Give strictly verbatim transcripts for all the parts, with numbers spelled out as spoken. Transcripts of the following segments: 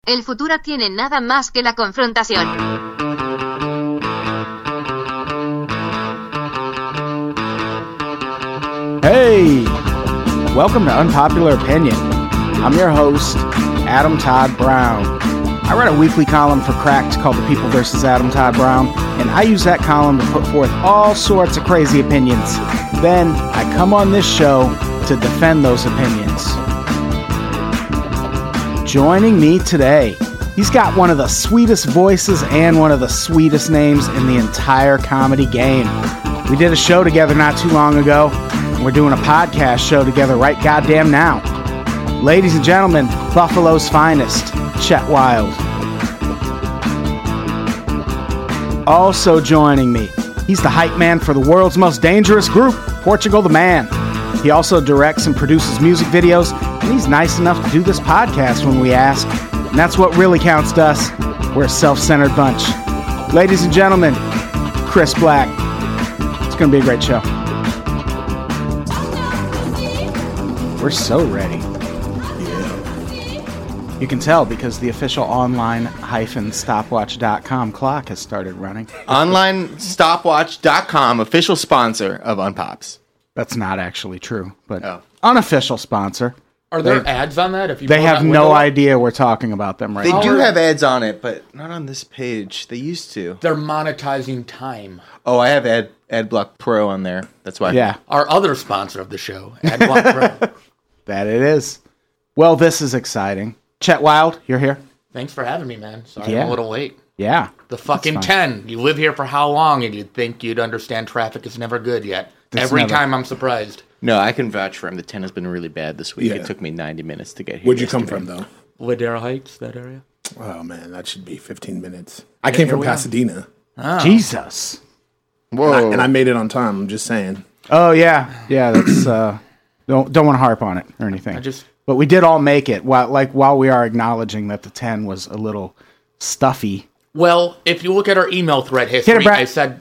El futuro tiene nada más que la confrontación. Hey! Welcome to Unpopular Opinion. I'm your host, Adam Todd Brown. I write a weekly column for Cracked called The People versus Adam Todd Brown, and I use that column to put forth all sorts of crazy opinions. Then I come on this show to defend those opinions. Joining me today, he's got one of the sweetest voices and one of the sweetest names in the entire comedy game. We did a show together not too long ago, and we're doing a podcast show together right goddamn now. Ladies and gentlemen, Buffalo's finest, Chet Wild. Also joining me, he's the hype man for the world's most dangerous group, Portugal the Man. He also directs and produces music videos, and he's nice enough to do this podcast when we ask. And that's what really counts to us. We're a self-centered bunch. Ladies and gentlemen, Chris Black. It's going to be a great show. We're so ready. Yeah. You can tell because the official online dash stopwatch dot com clock has started running. online stopwatch dot com, official sponsor of Unpops. That's not actually true, but oh. Unofficial sponsor. Are there they, ads on that? If you they have no idea we're talking about them right they now. They do have ads on it, but not on this page. They used to. They're monetizing time. Oh, I have Ad AdBlock Pro on there. That's why. Yeah. Our other sponsor of the show, AdBlock Pro. That it is. Well, this is exciting. Chet Wild, you're here. Thanks for having me, man. Sorry yeah. I'm a little late. Yeah. The fucking ten. You live here for how long, and you'd think you'd understand traffic is never good yet. It's Every never... time I'm surprised. No, I can vouch for him. The ten has been really bad this week. Yeah. It took me ninety minutes to get here. Where'd you yesterday. come from, though? Ladera Heights, that area? Oh, man, that should be fifteen minutes. I yeah, came from Pasadena. Oh. Jesus. Whoa. And I, and I made it on time, I'm just saying. Oh, yeah. Yeah, that's... uh Don't don't want to harp on it or anything. I just... But we did all make it, while, like, while we are acknowledging that the ten was a little stuffy. Well, if you look at our email thread history, I said...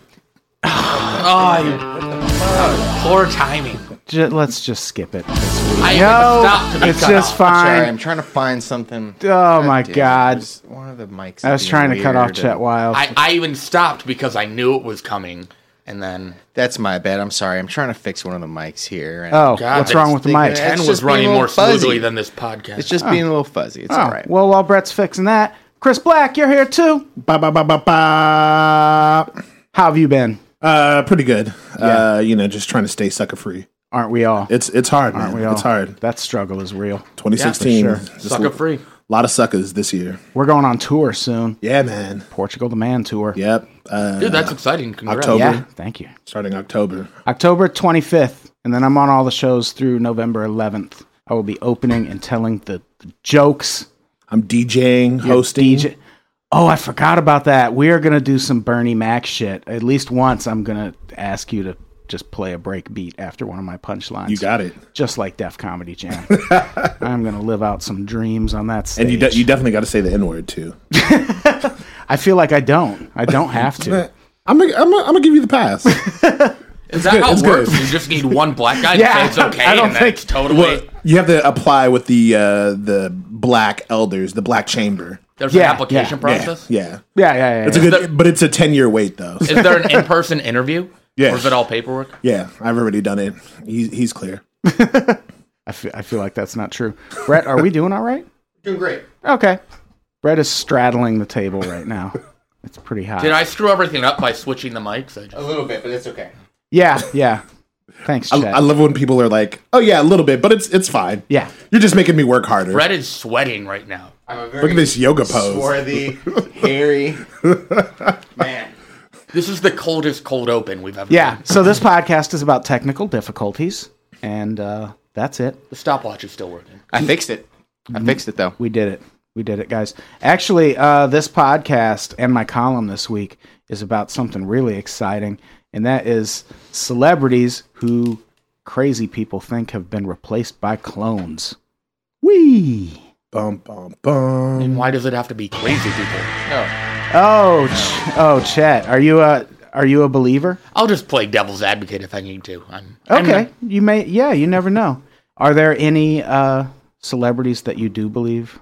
oh, oh, poor timing. Just, let's just skip it. I no, stop to be it's cut just off. fine. I'm sorry, I'm trying to find something. Oh, God my damn, God. One of the mics. I was trying to cut off Chet Wild. I, I even stopped because I knew it was coming, and then... That's my bad. I'm sorry. I'm trying to fix one of the mics here. And oh, God, what's wrong with the mic? ten was running more smoothly than this podcast. It's just oh. being a little fuzzy. It's oh. all right. Well, while Brett's fixing that, Chris Black, you're here too. Ba ba ba ba ba. How have you been? Uh, pretty good. Yeah. Uh, you know, just trying to stay sucker free. Aren't we all? It's it's hard, Aren't man. we all? It's hard. That struggle is real. twenty sixteen. Yeah, for sure. Sucker free. A lot of suckers this year. We're going on tour soon. Yeah, man. Portugal the Man tour. Yep. Uh, Dude, that's exciting. Congrats. October. Yeah, thank you. Starting October. October twenty-fifth, and then I'm on all the shows through November eleventh. I will be opening and telling the, the jokes. I'm DJing, hosting. D J. Oh, I forgot about that. We are going to do some Bernie Mac shit. At least once I'm going to ask you to just play a break beat after one of my punchlines. You got it. Just like Def Comedy Jam. I'm going to live out some dreams on that stage. And you, de- you definitely got to say the N-word, too. I feel like I don't. I don't have to. I'm going I'm I'm to give you the pass. Is that good, how it's it works? good. You just need one black guy Yeah, to say it's okay, I don't and think- that's totally... Well, you have to apply with the uh, the black elders, the black chamber. There's Yeah, an application yeah, process? Yeah. Yeah. Yeah, yeah, yeah. It's a yeah. good, but it's a ten year wait though. Is there an in-person interview? Yeah. Or is it all paperwork? Yeah, I've already done it. He's he's clear. I feel, I feel like that's not true. Brett, are we doing all right? Doing great. Okay. Brett is straddling the table right now. It's pretty hot. Did I screw everything up by switching the mics? I just... A little bit, but it's okay. Yeah, yeah. Thanks, I, Chet. I love when people are like, "Oh yeah, a little bit, but it's it's fine." Yeah. You're just making me work harder. Brett is sweating right now. I'm a very Look at this yoga pose. swarthy, hairy man. This is the coldest cold open we've ever Yeah, done. so this podcast is about technical difficulties, and uh, that's it. The stopwatch is still working. I fixed it. I fixed it though. We did it. We did it, guys. Actually, uh, this podcast and my column this week is about something really exciting, and that is celebrities who crazy people think have been replaced by clones. Whee! Bum bum bum. And why does it have to be crazy people? Oh. Oh, Ch- oh, Chet, are you a are you a believer? I'll just play devil's advocate if I need to. I'm Okay, I'm, you may. Yeah, you never know. Are there any uh, celebrities that you do believe?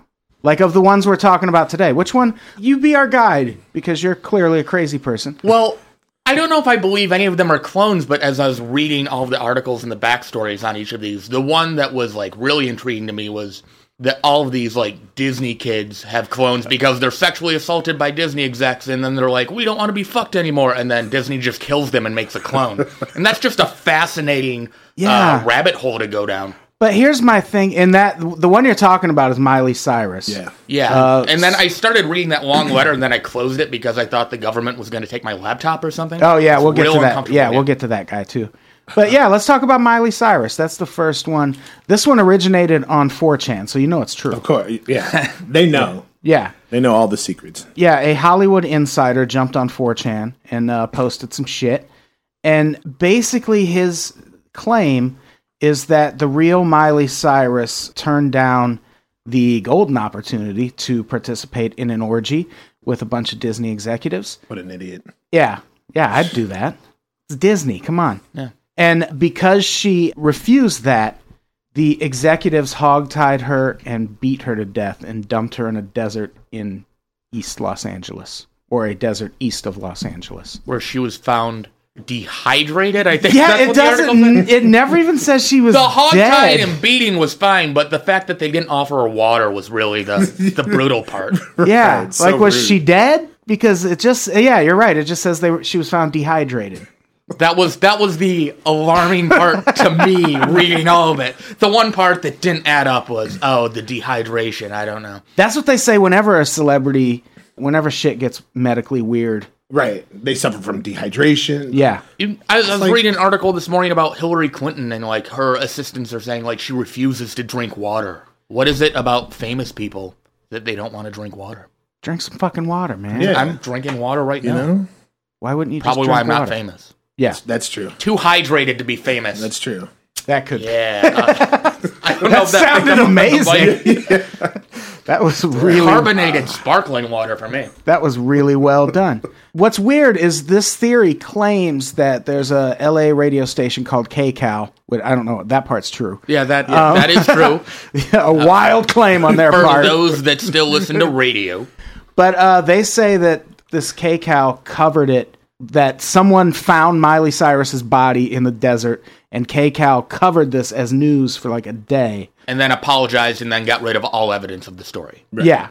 Like of the ones we're talking about today, which one? You be our guide, because you're clearly a crazy person. Well, I don't know if I believe any of them are clones, but as I was reading all of the articles and the backstories on each of these, the one that was like really intriguing to me was that all of these like Disney kids have clones because they're sexually assaulted by Disney execs, and then they're like, we don't want to be fucked anymore, and then Disney just kills them and makes a clone. And that's just a fascinating Yeah. uh, rabbit hole to go down. But here's my thing, in that the one you're talking about is Miley Cyrus. Yeah. Yeah, Uh, and then I started reading that long letter, and then I closed it because I thought the government was going to take my laptop or something. Oh yeah, It's we'll get real to that. uncomfortable, Yeah, man. we'll get to that guy too. But yeah, let's talk about Miley Cyrus. That's the first one. This one originated on four chan, so you know it's true. Of course, yeah. They know. Yeah. They know all the secrets. Yeah, a Hollywood insider jumped on four chan and uh, posted some shit. And basically his claim is that the real Miley Cyrus turned down the golden opportunity to participate in an orgy with a bunch of Disney executives. What an idiot. Yeah, yeah, I'd do that. It's Disney, come on. Yeah. And because she refused that, the executives hogtied her and beat her to death and dumped her in a desert in East Los Angeles, or a desert east of Los Angeles. Where she was found dehydrated, I think. Yeah, that's it what the article doesn't. said. It never even says she was The hog dead. tied and beating was fine, but the fact that they didn't offer her water was really the the brutal part. Yeah, Right, so like was rude. she dead? Because it just yeah, you're right. It just says they were, she was found dehydrated. That was that was the alarming part to me reading all of it. The one part that didn't add up was oh the dehydration. I don't know. That's what they say whenever a celebrity, whenever shit gets medically weird. Right. They suffer from dehydration. Yeah. You- I, I was like- reading an article this morning about Hillary Clinton and like her assistants are saying like she refuses to drink water. What is it about famous people that they don't want to drink water? Drink some fucking water, man. Yeah. I'm drinking water right You now. know? Why wouldn't you Probably just why drink I'm water? not famous. Yeah, That's true. Too hydrated to be famous. That's true. that could. yeah. uh, I don't know That if that sounded amazing. Like, That was really carbonated sparkling water for me. that was really well done. What's weird is this theory claims that there's a L A radio station called K C A L. Which I don't know. That part's true. Yeah, that yeah, that is true. A wild claim on their For part. those that still listen to radio. But uh, they say that this K C A L covered it, that someone found Miley Cyrus's body in the desert, and K C A L covered this as news for like a day. And then apologized and then got rid of all evidence of the story. Yeah.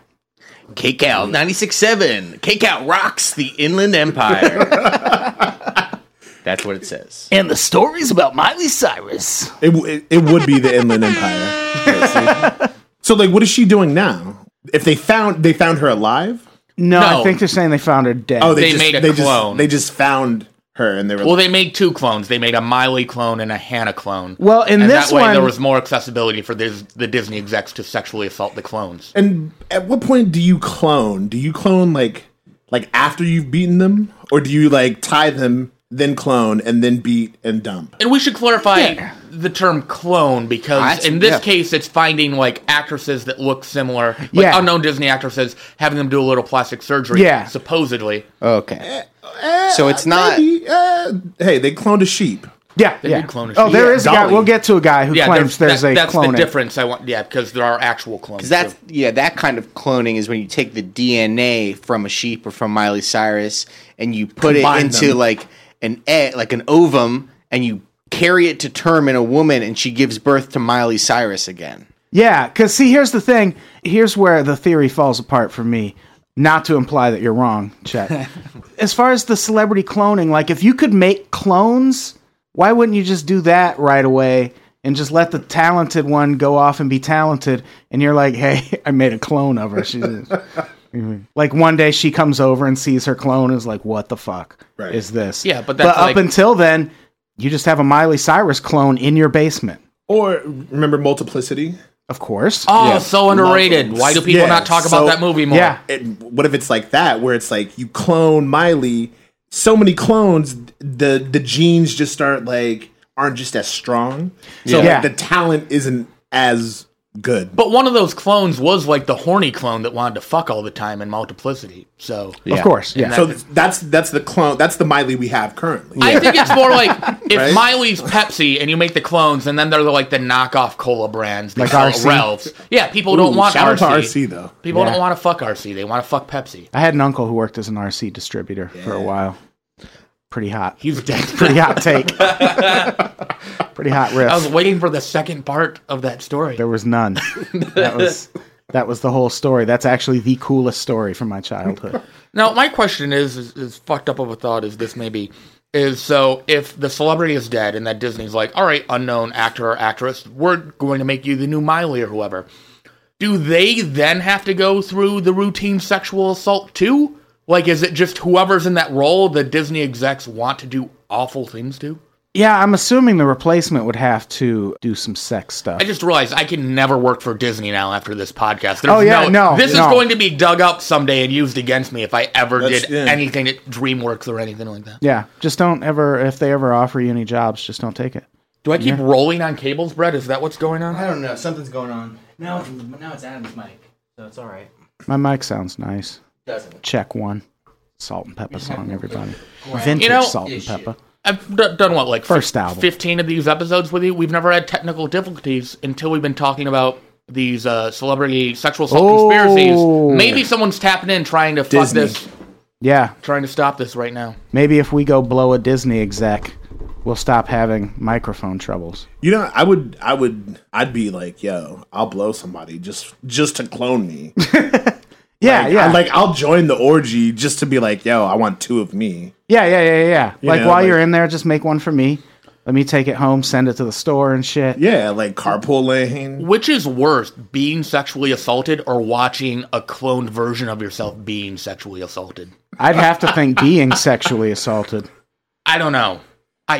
K C A L ninety-six point seven. K C A L rocks the Inland Empire. That's what it says. And the stories about Miley Cyrus. It, w- it, it would be the Inland Empire. So, like, what is she doing now? If they found they found her alive? No, I No. think they're saying they found her dead. Oh, they, They just, made a they clone. Just, they just found her, and they were Well, like, they made two clones. They made a Miley clone and a Hannah clone. Well, in and this that way one- there was more accessibility for this, the Disney execs to sexually assault the clones. And at what point do you clone? Do you clone like like after you've beaten them, or do you like tie them, then clone, and then beat and dump? And we should clarify the term clone because That's- in this yeah. case it's finding like actresses that look similar, like Yeah. unknown Disney actresses, having them do a little plastic surgery, Yeah. supposedly. Okay. So it's not. Maybe, uh, hey, they cloned a sheep. yeah, They yeah. did clone a Oh, sheep. there Yeah, is a guy. Dolly. We'll get to a guy who Yeah, claims there's that- a that's cloning. the difference. I want, yeah, because there are actual clones. Because that's too. yeah, that kind of cloning is when you take the D N A from a sheep or from Miley Cyrus and you put Combine it into them. like an egg, like an ovum, and you carry it to term in a woman, and she gives birth to Miley Cyrus again. Yeah, because see, here's the thing. Here's where the theory falls apart for me. Not to imply that you're wrong, Chet. As far as the celebrity cloning, like if you could make clones, why wouldn't you just do that right away and just let the talented one go off and be talented? And you're like, hey, I made a clone of her. She's like one day she comes over and sees her clone and is like, what the fuck Right. is this? Yeah, but that's up like- until then, you just have a Miley Cyrus clone in your basement. Or remember Multiplicity? Of course. Oh, Yeah. so underrated. Love- Why do people Yeah, not talk so- about that movie more? Yeah. It, what if it's like that, where it's like you clone Miley, so many clones, the the genes just start like aren't just as strong. So Yeah. like, the talent isn't as good. But one of those clones was like the horny clone that wanted to fuck all the time in Multiplicity. So Of course, yeah. So that's that's the clone. That's the Miley we have currently. I think it's more like if Right? Miley's Pepsi and you make the clones and then they're like the knockoff cola brands. They Like call R it C? Ralphs. Yeah, people Ooh, don't want shout R out C. to R C though. People Yeah. don't want to fuck R C. They want to fuck Pepsi. I had an uncle who worked as an R C distributor for a while. Pretty hot. He's dead. Pretty hot take. Pretty hot riff. I was waiting for the second part of that story. There was none. That was that was the whole story. That's actually the coolest story from my childhood. Now, my question is, is, is fucked up of a thought as this may be, is so if the celebrity is dead and that Disney's like, all right, unknown actor or actress, we're going to make you the new Miley or whoever. Do they then have to go through the routine sexual assault too? Like, is it just whoever's in that role the Disney execs want to do awful things to? Yeah, I'm assuming the replacement would have to do some sex stuff. I just realized I can never work for Disney now after this podcast. There's Oh, yeah, no, This no. is going to be dug up someday and used against me if I ever That's- did yeah. anything at DreamWorks or anything like that. Yeah, just don't ever, if they ever offer you any jobs, just don't take it. Do I keep rolling on cables, Brett? Is that what's going on? I don't know. Something's going on. Now, now it's Adam's mic, so it's all right. My mic sounds nice. Doesn't. Check one. Salt and Pepper song, everybody. Vintage You know- Salt and Issue. Pepper. I've d- done what, like First fif- album. fifteen of these episodes with you. We've never had technical difficulties until we've been talking about these uh, celebrity sexual assault Oh. conspiracies. Maybe someone's tapping in trying to fuck Disney. this, Yeah, trying to stop this right now. maybe if we go blow a Disney exec, we'll stop having microphone troubles. You know, I would, I would, I'd be like, yo, I'll blow somebody just just to clone me. Yeah, Like, yeah. I, like I'll join the orgy just to be like, yo, I want two of me. Yeah, yeah, yeah, yeah, yeah. You Like know, while like- you're in there, just make one for me. Let me take it home, send it to the store and shit. Yeah, like carpool lane. Which is worse, being sexually assaulted or watching a cloned version of yourself being sexually assaulted? I'd have to think being sexually assaulted. I don't know. I.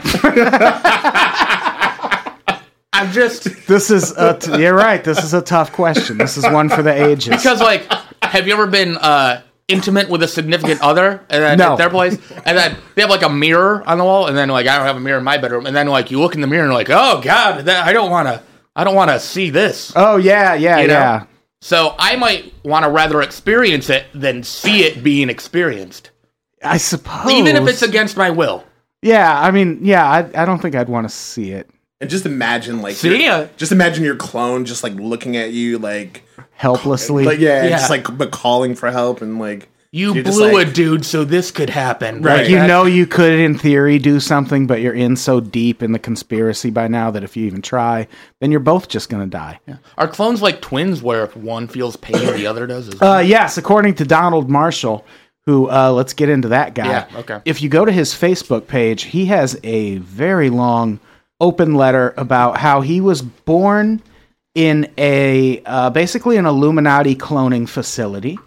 I'm just This is a t- you're right. This is a tough question. This is one for the ages. because, like, have you ever been uh, intimate with a significant other and then No. at their place, and then they have like a mirror on the wall, and then like I don't have a mirror in my bedroom, and then like you look in the mirror and you're like, oh god, that, I don't want to, I don't want to see this. Oh yeah, yeah, You know? yeah. So I might want to rather experience it than see it being experienced, I suppose. even if it's against my will. Yeah, I mean, yeah, I I don't think I'd want to see it. And just imagine like See your- ya. just imagine your clone just like looking at you like Helplessly. like yeah, Yeah. just like but calling for help and like You you're just blew like- a dude, so this could happen. Right. Like, you know you could in theory do something, but you're in so deep in the conspiracy by now that if you even try, then you're both just gonna die. Are clones like twins where if one feels pain, the other does? As Uh, yes, according to Donald Marshall, who, uh, let's get into that guy. Yeah, okay. If you go to his Facebook page, he has a very long open letter about how he was born in a, uh, basically an Illuminati cloning facility.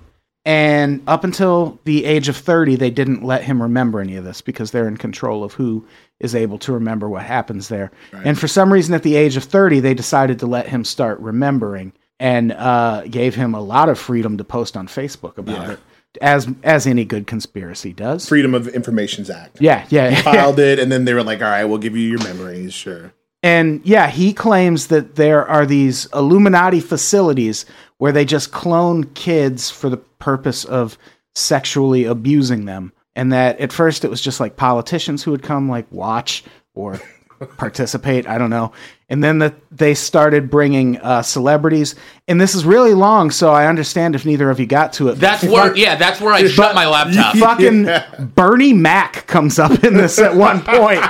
And up until the age of thirty, they didn't let him remember any of this because they're in control of who is able to remember what happens there. And for some reason, at the age of thirty, they decided to let him start remembering and uh, gave him a lot of freedom to post on Facebook about Yeah. it, as as any good conspiracy does. Freedom of Information's Act. Yeah, yeah. Filed it and then they were like, all right, we'll give you your memories, sure. And yeah, he claims that there are these Illuminati facilities where they just clone kids for the purpose of sexually abusing them. And that at first it was just like politicians who would come like watch or participate. I don't know. And then that they started bringing uh, celebrities. And this is really long, so I understand if neither of you got to it. that's where, yeah, that's where I shut my laptop. Fucking Bernie Mac comes up in this at one point.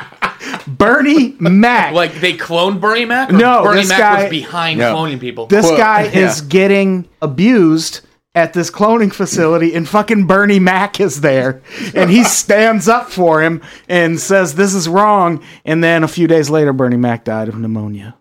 Bernie Mac. Like they cloned Bernie Mac? Or No, Bernie this Mac guy- was behind No. cloning people. This Well, guy yeah. is getting abused at this cloning facility, and fucking Bernie Mac is there. And he stands up for him and says, this is wrong. And then a few days later, Bernie Mac died of pneumonia.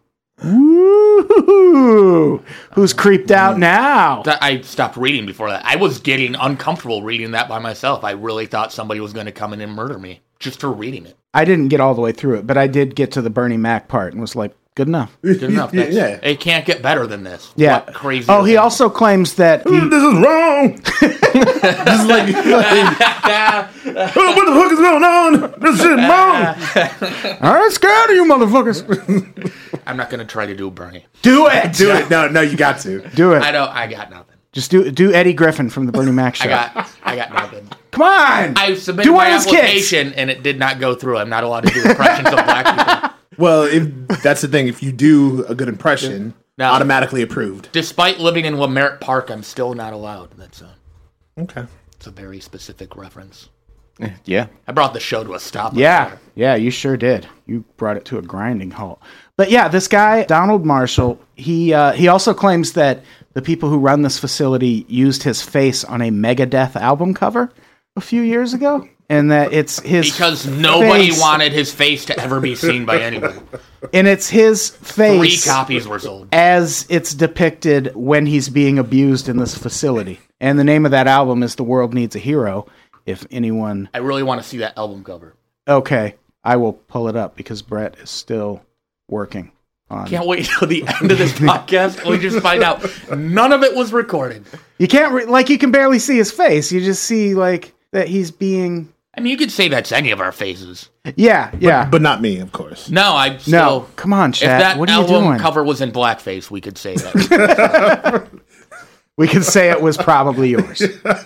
Woo! Who's creeped out now? That- I stopped reading before that. I was getting uncomfortable reading that by myself. I really thought somebody was going to come in and murder me just for reading it. I didn't get all the way through it, but I did get to the Bernie Mac part and was like, good enough. Good enough. That's, Yeah. It can't get better than this. Yeah. What crazy. Oh, he also claims that he, This is wrong. This is like, like oh, what the fuck is going on? This shit wrong. I ain't scared of you motherfuckers. I'm not going to try to do Bernie. Do it. Do it. No, no, you got to. Do it. I don't. I got nothing. Just do do Eddie Griffin from the Bernie Mac show. I got. I got nothing. Come on. I submitted do my one of his kids. application and it did not go through. I'm not allowed to do impressions of black people. Well, if, that's the thing. If you do a good impression, No. automatically approved. Despite living in Leimert Park, I'm still not allowed. That's a. Okay. It's a very specific reference. Yeah. I brought the show to a stop. Yeah, yeah, you sure did. You brought it to a grinding halt. But yeah, this guy Donald Marshall, he uh, he also claims that the people who run this facility used his face on a Megadeth album cover a few years ago, and that it's his Because nobody face, wanted his face to ever be seen by anyone. and it's his Three face copies were sold. as it's depicted when he's being abused in this facility. And the name of that album is "The World Needs a Hero." If anyone, I really want to see that album cover. okay, I will pull it up because Brett is still working on. Can't wait till the end of this podcast. We just find out none of it was recorded. You can't re- like you can barely see his face. You just see like that he's being. I mean, you could say that's any of our faces. Yeah, yeah. But not me, of course. No, I still. no, come on, If Chad. that What are you album doing? cover was in blackface, we could say that. We can say it was probably yours.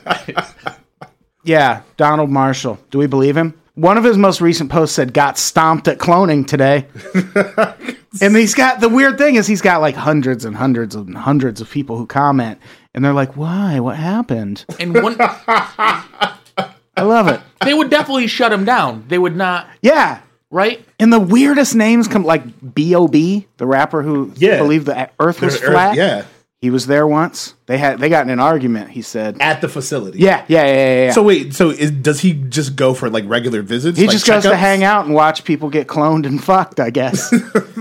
Yeah, Donald Marshall. Do we believe him? One of his most recent posts said, "Got stomped at cloning today." And he's got, the weird thing is he's got like hundreds and hundreds and hundreds of people who comment, and they're like, why? What happened? And one, I love it. they would definitely shut him down. They would not, Yeah. right? And the weirdest names come, like B O B, the rapper who Yeah. believed the earth was Earth- flat. yeah. He was there once. They had they got in an argument, he said. At the facility. Yeah, yeah, yeah, yeah. yeah. So wait, so is, does he just go for like regular visits? he like just goes to checkups? hang out and watch people get cloned and fucked, I guess.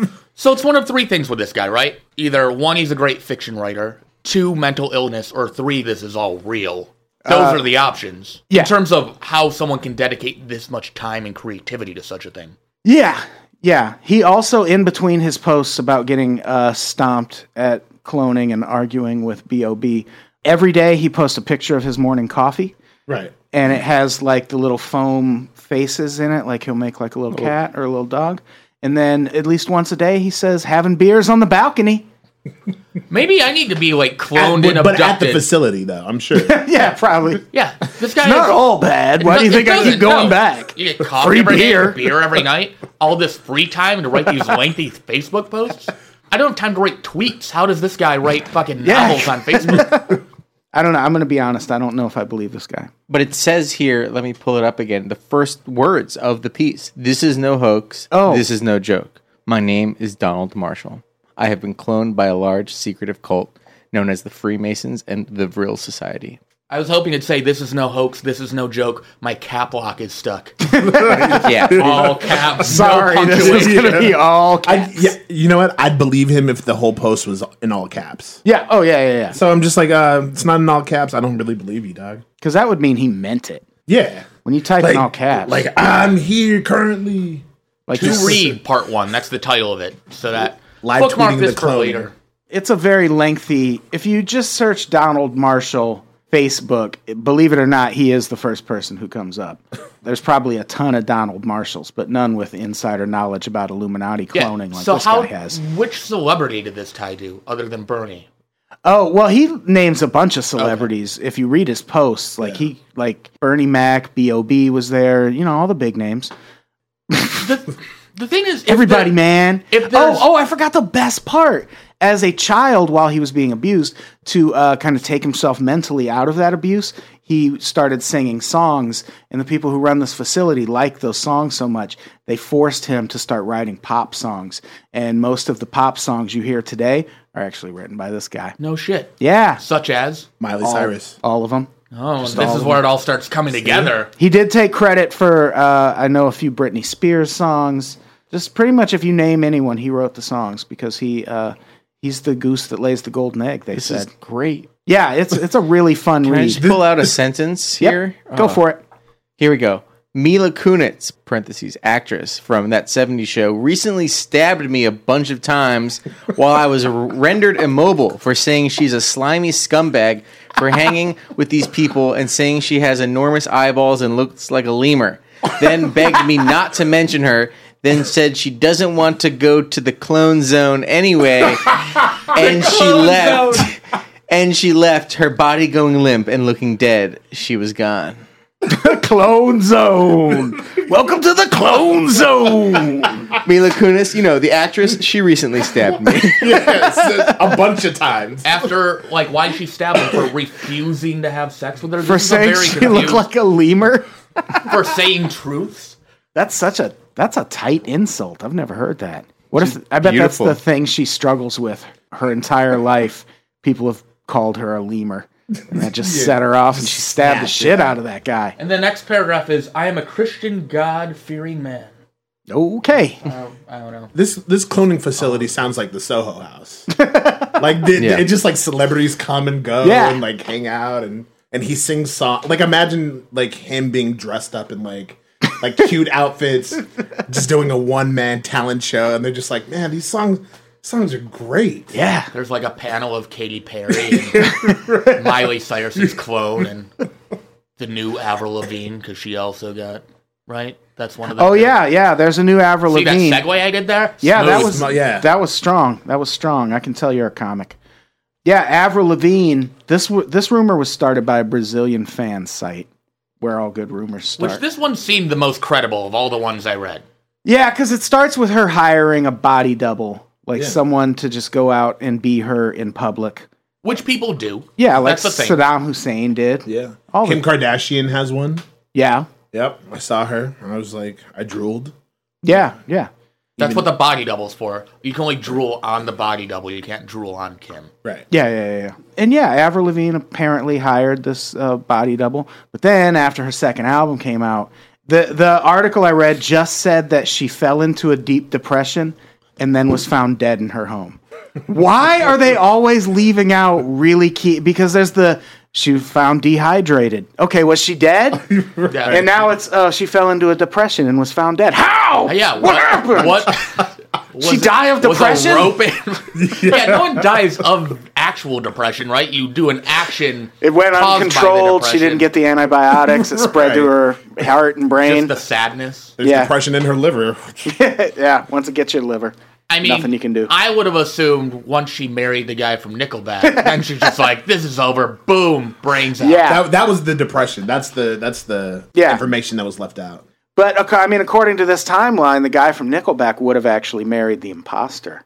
So it's one of three things with this guy, right? Either one, he's a great fiction writer. Two, mental illness. Or three, this is all real. Those Uh, are the options. yeah. In terms of how someone can dedicate this much time and creativity to such a thing. Yeah, yeah. He also, in between his posts about getting uh, stomped at cloning and arguing with B O B, every day he posts a picture of his morning coffee. Right. And it has like the little foam faces in it, like he'll make like a little cat or a little dog. And then at least once a day he says, having beers on the balcony. Maybe I need to be like cloned At- and but at the abducted. facility, though, I'm sure. Yeah, probably. Yeah, this guy Not is, all bad. Why do you It think I doesn't, keep going no. back? You get coffee Free every day, beer. beer every night, all this free time to write these lengthy Facebook posts. I don't have time to write tweets. How does this guy write fucking Yeah. novels on Facebook? I don't know. I'm going to be honest. I don't know if I believe this guy. But it says here, let me pull it up again, the first words of the piece. This is no hoax. Oh. This is no joke. My name is Donald Marshall. I have been cloned by a large secretive cult known as the Freemasons and the Vril Society. I was hoping it'd say, this is no hoax, this is no joke, my cap lock is stuck. Yeah. All caps, Sorry, no this is punctuation. going to be all I, caps. yeah, you know what? I'd believe him if the whole post was in all caps. Yeah. Oh, yeah, yeah, yeah. So I'm just like, uh, it's not in all caps. I don't really believe you, dog. Because that would mean he meant it. Yeah. When you type in all caps. Like, I'm here currently. like To this- read part one, that's the title of it. So that, Live bookmark tweeting this the for clone. later. It's a very lengthy. If you just search Donald Marshall Facebook, believe it or not, he is the first person who comes up. There's probably a ton of Donald Marshalls, but none with insider knowledge about Illuminati cloning like so this how, guy has. which celebrity did this tie to, other than Bernie? Oh, well, he names a bunch of celebrities. If you read his posts, like he, like Bernie Mac, B O B was there, you know, all the big names. The, the thing is, if Everybody, there- man. if oh, there's- oh, I forgot the best part. As a child, while he was being abused, to uh, kind of take himself mentally out of that abuse, he started singing songs. And the people who run this facility like those songs so much, they forced him to start writing pop songs. And most of the pop songs you hear today are actually written by this guy. No shit. Yeah, Such as? Miley all, Cyrus. all of them. Oh, this all is of where it all starts coming together. He did take credit for, uh, I know, a few Britney Spears songs. Just pretty much if you name anyone, he wrote the songs because he uh, he's the goose that lays the golden egg, they This said. is great. Yeah, it's it's a really fun Can I read. just pull out a sentence Yep, here? go Oh. for it. Here we go. Mila Kunis, parentheses, actress from That seventies Show, recently stabbed me a bunch of times while I was rendered immobile for saying she's a slimy scumbag for hanging with these people and saying she has enormous eyeballs and looks like a lemur. Then begged me not to mention her. then said she doesn't want to go to the clone zone anyway, and she left. And she left, her body going limp and looking dead. She was gone. Clone Zone. Welcome to the Clone Zone. Mila Kunis, you know, the actress, she recently stabbed me. Yes, a bunch of times. After, like, why did she stab him? For refusing to have sex with her? For This is a saying very she confused- looked like a lemur. For saying truths? That's such a that's a tight insult. I've never heard that. What if I bet beautiful. that's the thing she struggles with her entire life? People have called her a lemur. And that just set her off and she stabbed the shit out of that guy. And the next paragraph is, I am a Christian, God-fearing man. Okay. Um, I don't know. This this cloning facility sounds like the Soho House. Like the, Yeah. it just like celebrities come and go Yeah. and like hang out and and he sings song. Like imagine like him being dressed up in like like cute outfits, just doing a one man talent show, and they're just like, man, these songs songs are great. Yeah. There's like a panel of Katy Perry and Miley Cyrus's clone and the new Avril Lavigne, because she also got, right? That's one of the... Oh yeah, yeah. There's a new Avril See Lavigne. that segue I did there? Yeah, that Smooth. was Smooth, yeah. that was strong. That was strong. I can tell you're a comic. Yeah, Avril Lavigne. This w- this rumor was started by a Brazilian fan site where all good rumors start. Which this one seemed the most credible of all the ones I read. Yeah, because it starts with her hiring a body double, like Yeah. someone to just go out and be her in public. Which people do. Yeah, like That's the thing. Saddam Hussein did. Yeah. All Kim the- Kardashian has one. Yeah, Yep. I saw her. I was like, I drooled. yeah, yeah. That's what the body double's for. You can only drool on the body double. You can't drool on Kim. Right. Yeah, yeah, yeah, yeah. And yeah, Avril Lavigne apparently hired this uh, body double. But then after her second album came out, the the article I read just said that she fell into a deep depression and then was found dead in her home. Why are they always leaving out really key? Because there's the she found dehydrated. Okay, was she dead? Yeah. And now it's oh, she fell into a depression and was found dead. How? Yeah, what, what, happened? what was She it- died of was a depression? rope in- yeah, no one dies of actual depression, right? You do an action. It went caused by the uncontrolled. She didn't depression. get the antibiotics. It spread to her heart and brain. Just the sadness. There's Yeah. depression in her liver. Yeah, once it gets your liver, I mean, nothing you can do. I would have assumed once she married the guy from Nickelback, then she's just like, "This is over." Boom, brains out. Yeah. That, that was the depression. That's the that's the Yeah. information that was left out. But okay, I mean, according to this timeline, the guy from Nickelback would have actually married the imposter.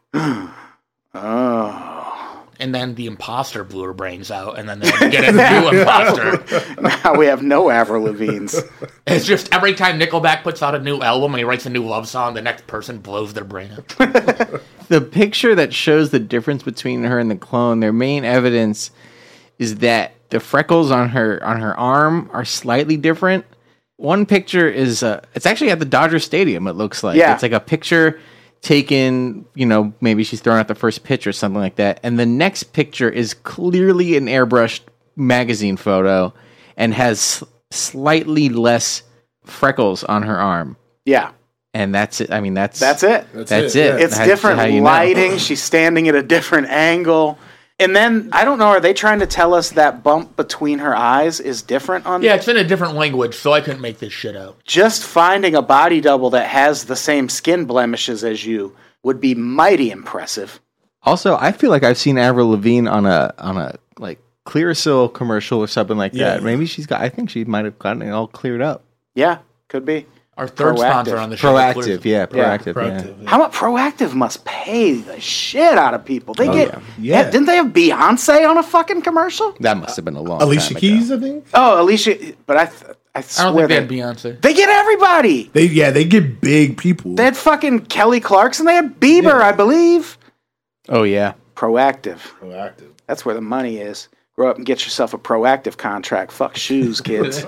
Oh, And then the imposter blew her brains out, and then they had to get a new imposter. now we have no Avril Lavigne's. It's just every time Nickelback puts out a new album and he writes a new love song, the next person blows their brain out. The picture that shows the difference between her and the clone, their main evidence is that the freckles on her on her arm are slightly different. One picture is uh, it's actually at the Dodger Stadium. It looks like Yeah. it's like a picture taken. You know, maybe she's throwing out the first pitch or something like that. And the next picture is clearly an airbrushed magazine photo and has slightly less freckles on her arm. Yeah, And that's it. I mean, that's that's it. That's, That's it. it. yeah. It's How- different how you know. lighting. She's standing at a different angle. And then, I don't know, are they trying to tell us that bump between her eyes is different on Yeah, it's in a different language, so I couldn't make this shit out. Just finding a body double that has the same skin blemishes as you would be mighty impressive. Also, I feel like I've seen Avril Lavigne on a on a like Clearasil commercial or something like Yeah. that. Maybe she's got. I think she might have gotten it all cleared up. Yeah, could be. Our third Proactive. sponsor on the show. Proactive, yeah, Yeah, proactive, yeah. Proactive. How much Proactive must pay the shit out of people? They get, yeah. Yeah. Yeah, didn't they have Beyonce on a fucking commercial? That must have been a long. Alicia time Keys, Ago. I think. Oh, Alicia, but I, th- I I swear don't think they had they, Beyonce. they get everybody. They yeah, they get big people. They had fucking Kelly Clarkson. They had Bieber, Yeah. I believe. Oh yeah, Proactive. Proactive. That's where the money is. Grow up and get yourself a Proactive contract. Fuck shoes, kids.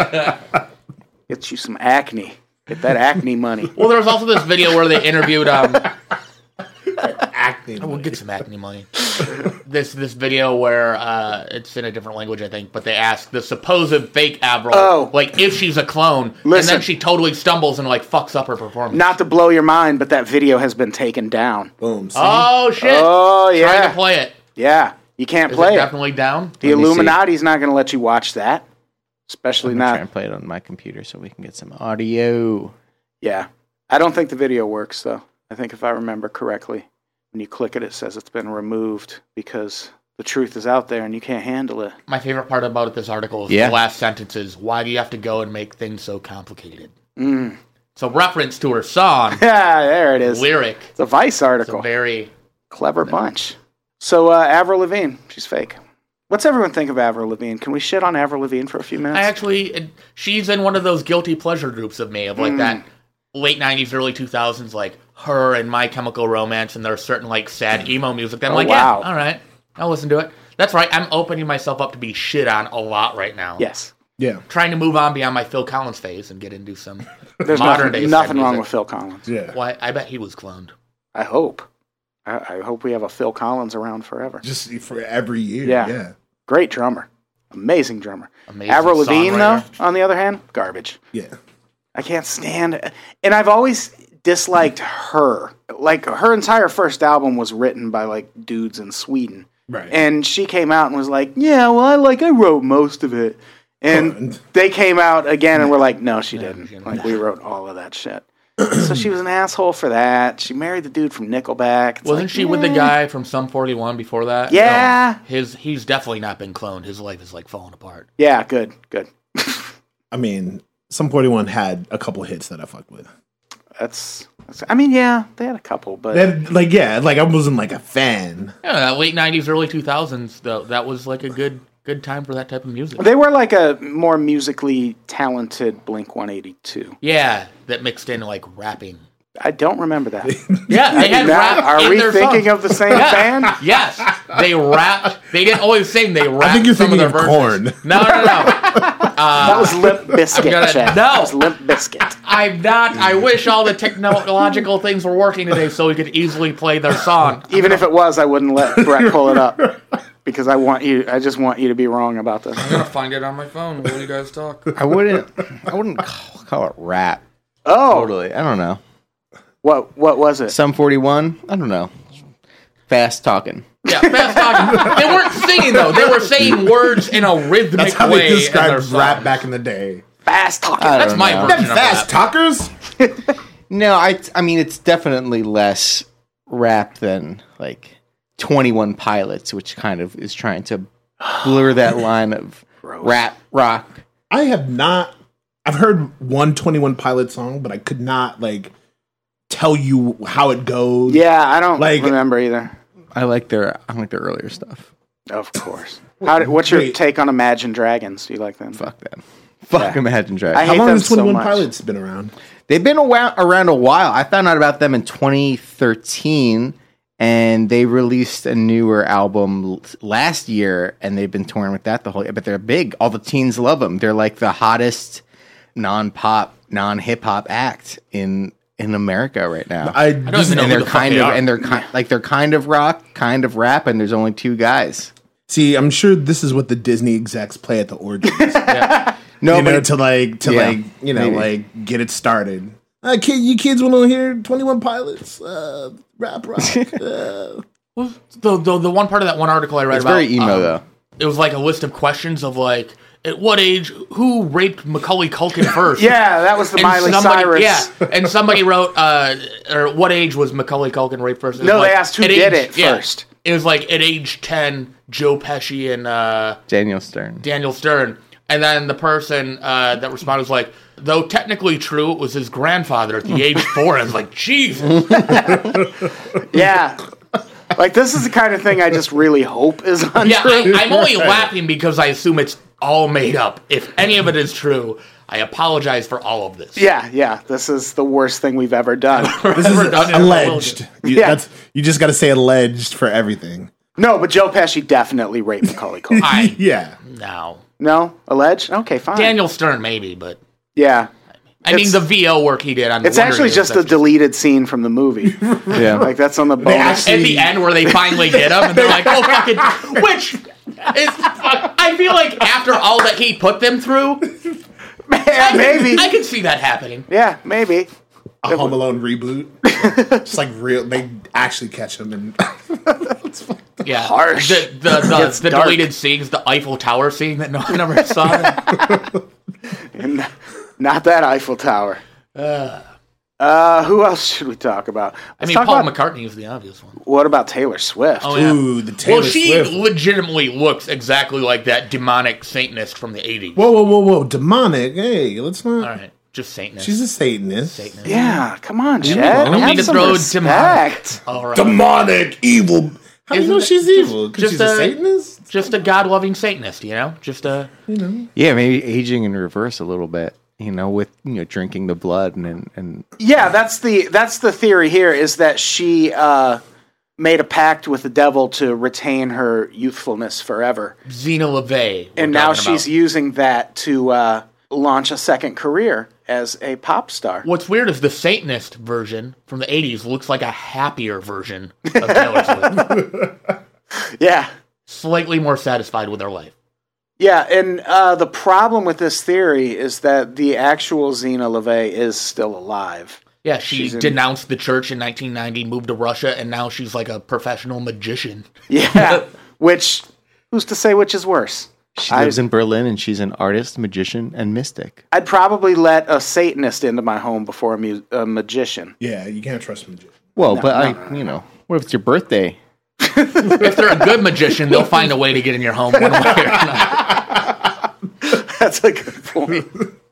Get you some acne. Get that acne money. Well, there was also this video where they interviewed. Um, Acting. we'll get some acne money. This this video where uh, it's in a different language, I think, but they ask the supposed fake Avril, Oh. like if she's a clone, and Listen. then she totally stumbles and like fucks up her performance. Not to blow your mind, but that video has been taken down. Boom. See? Oh shit! Oh, Trying yeah. to play it. Yeah, you can't Is play it it. definitely down? The Let me see. Illuminati's not going to let you watch that. Especially I'm gonna try not. and play it on my computer so we can get some audio. Yeah. I don't think the video works, though. I think if I remember correctly, when you click it, it says it's been removed because the truth is out there and you can't handle it. My favorite part about this article is Yeah. the last sentence is, why do you have to go and make things so complicated? Mm. It's a reference to her song, Yeah, there it is. lyric. It's a Vice It's article. a very... Clever bunch. So, uh, Avril Lavigne, she's fake. What's everyone think of Avril Lavigne? Can we shit on Avril Lavigne for a few minutes? I actually... She's in one of those guilty pleasure groups of me, of like Mm. that late nineties, early two thousands, like her and My Chemical Romance, and there's certain like sad emo music that I'm Oh, like, wow. yeah, all right, I'll listen to it. That's right, I'm opening myself up to be shit on a lot right now. Yes. Yeah. Trying to move on beyond my Phil Collins phase and get into some There's modern nothing, day nothing sad wrong music. with Phil Collins. Yeah. Why, I bet he was cloned. I hope. I, I hope we have a Phil Collins around forever. Just for every year. Yeah. Yeah. Great drummer. Amazing drummer. Amazing Avril Lavigne, though, songwriter. on the other hand, garbage. Yeah. I can't stand... And I've always disliked her. Like, her entire first album was written by, like, dudes in Sweden. Right. And she came out and was like, yeah, well, I like, I wrote most of it. And And- they came out again and were like, no, she didn't. she didn't. Like, we wrote all of that shit. So she was an asshole for that. She married the dude from Nickelback. It's Wasn't like, she with the eh. guy from Sum forty-one before that? Yeah. No, his he's definitely not been cloned. His life is like falling apart. Yeah, good, good. I mean, Sum forty-one had a couple hits that I fucked with. That's, that's, I mean, yeah, they had a couple, but That, like, yeah, like I wasn't like a fan. Yeah, that late nineties, early two thousands, though, that was like a good good time for that type of music. they were like a more musically talented Blink one eighty-two. Yeah, that mixed in like rapping. I don't remember that. Yeah, they had Now, rap. are in we their thinking songs. of the same Yeah. band? Yes, they rapped. They didn't always sing. They rapped. think you're some thinking of their of verses. Korn. No, no, no. That was Limp Bizkit, gonna- Chad. no. That was Limp Bizkit. I'm not. I wish all the technological things were working today so we could easily play their song. Even if it was, I wouldn't let Brett pull it up because I want you. I just want you to be wrong about this. I'm gonna find it on my phone while you guys talk. I wouldn't. I wouldn't call, call it rap. Oh, Totally. I don't know. what what was it? Sum forty-one. I don't know. Fast talking. Yeah, fast talking. They weren't singing though. They were saying words in a rhythmic That's how way. they in their described rap songs. back in the day. Fast talking. I That's don't my know. version Them of fast rap. talkers. No, I. I mean, it's definitely less rap than like twenty-one Pilots, which kind of is trying to blur that line of rap rock. I have not. I've heard one twenty-one Pilot song, but I could not like tell you how it goes. Yeah, I don't Like- remember either. I like their. I like their earlier stuff. Of course. How did, what's your Wait. take on Imagine Dragons? Do you like them? Fuck them. Fuck Yeah. Imagine Dragons. I How hate long them has so twenty-one much. Pilots been around? They've been around, around a while. I found out about them in twenty thirteen, and they released a newer album l- last year, and they've been touring with that the whole year. But they're big. All the teens love them. They're like the hottest non-pop, non-hip-hop act in in America right now. I, don't just- even know and who they're the fuck kind they of are. and they're kind like they're kind of rock, kind of rap, and there's only two guys. see. I'm sure this is what the Disney execs play at the orgies. No, you know, but to like to Yeah, like you know maybe. like get it started. Uh, kid, you kids want to hear twenty-one Pilots uh, rap rock? Uh, Well, the, the the one part of that one article I read it's about very emo um, though. It was like a list of questions of like, at what age, who raped Macaulay Culkin first? Yeah, that was the And Miley somebody, Cyrus. Yeah, and somebody wrote, uh, or what age was Macaulay Culkin raped first? It was No, they like, asked who at did age- it yeah, first. It was like at age ten, Joe Pesci and uh, Daniel Stern. Daniel Stern. And then the person uh, that responded was like, though technically true, it was his grandfather at the age four. I was like, Jesus. Yeah. Like, this is the kind of thing I just really hope is untrue. Yeah, I, I'm only laughing because I assume it's all made up. If any of it is true, I apologize for all of this. Yeah, yeah. This is the worst thing we've ever done. this is Ever done it, alleged. You, Yeah. that's, you just got to say alleged for everything. No, but Joe Pesci definitely raped Macaulay Culkin. I Yeah. no. No? Alleged? Okay, fine. Daniel Stern, maybe, but Yeah. I mean It's- the V O work he did on. It's Wonder actually Years, just a that's deleted scene from the movie. Yeah. Like, that's on the bonus. actually- at the end where they finally get him, and they're like, "Oh fucking," which is fuck, I feel like after all that he put them through, Yeah, maybe. I could see that happening. Yeah, maybe. A Home Alone reboot. Just like real, they actually catch him and Yeah, Harsh. The the the, It's the dark. deleted scenes, the Eiffel Tower scene that no one ever saw. And not that Eiffel Tower. Uh, who else should we talk about? I Let's mean, talk Paul about, McCartney is the obvious one. What about Taylor Swift? Oh, yeah. Ooh, the Taylor well, she Swift. legitimately looks exactly like that demonic Satanist from the eighties. Whoa, whoa, whoa, whoa. Demonic. Hey, let's not. All right, just Satanist. She's a Satanist. Satanist. Yeah, come on, Chad. I don't Have mean to some throw respect. All right. Demonic, evil. How do you Isn't know it she's just- evil? Because just she's a, a- Satanist? Just a God-loving Satanist, you know? Just a... Yeah, maybe aging in reverse a little bit. You know, with you know drinking the blood and and Yeah, that's the that's the theory here is that she uh, made a pact with the devil to retain her youthfulness forever, Xena LaVey. we're and now talking she's about. using that to uh, launch a second career as a pop star. What's weird is the Satanist version from the eighties looks like a happier version of Taylor Swift. Yeah. Slightly more satisfied with her life. Yeah, and uh, the problem with this theory is that the actual Xena LaVey is still alive. Yeah, she She's in- denounced the church in nineteen ninety, moved to Russia, and now she's like a professional magician. Yeah, which, who's to say which is worse? she I- lives in Berlin and she's an artist, magician, and mystic. I'd probably let a Satanist into my home before a, mu- a magician. Yeah, you can't trust me. Well, but I, you know, what if it's your birthday? If they're a good magician, they'll find a way to get in your home one way or another. That's a good point.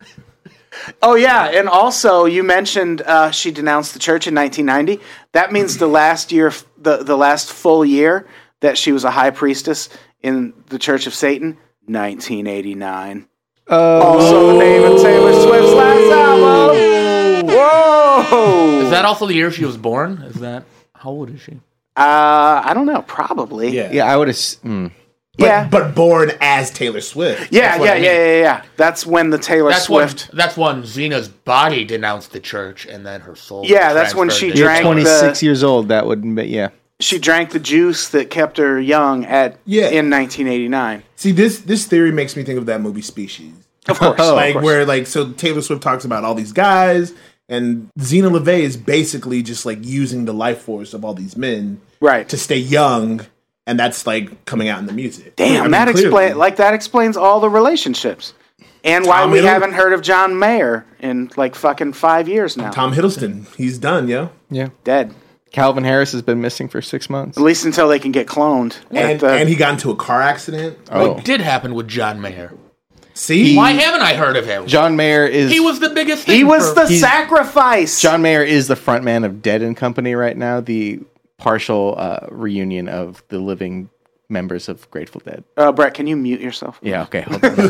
Oh, yeah, and also you mentioned uh, she denounced the church in nineteen ninety. That means the last year, the, the last full year that she was a high priestess in the Church of Satan, nineteen eighty-nine. Oh, Also the name of Taylor Swift's last album. Whoa! Is that also the year she was born? Is that... How old is she? Uh, I don't know. Probably. Yeah. yeah, I would have. Mm. But, yeah. but born as Taylor Swift. Yeah, That's what yeah, I mean. yeah, yeah, yeah. That's when the Taylor That's Swift. when, that's when Xena's body denounced the church, and then her soul. Yeah, that's when transferred she to- You're drank twenty-six the- years old. That would, be, yeah. She drank the juice that kept her young at Yeah. in nineteen eighty-nine. See, this this theory makes me think of that movie Species. Of course, Oh, like of course. where like so Taylor Swift talks about all these guys, and Xena LaVey is basically just like using the life force of all these men Right. to stay young, and that's like coming out in the music. Damn, I mean, that clearly. explain like that explains all the relationships. And why Tom we Hiddle- haven't heard of John Mayer in like fucking five years now. Tom Hiddleston, he's done, yo. Yeah. Dead. Calvin Harris has been missing for six months. At least until they can get cloned. And, At the- and he got into a car accident. Oh. What did happen with John Mayer? See, Why haven't I heard of him? John Mayer is. He was the biggest thing. he was for- the he's- sacrifice. John Mayer is the frontman of Dead and Company right now. The partial uh, reunion of the living members of Grateful Dead. uh, Brett, can you mute yourself? Yeah. Okay. Hold on.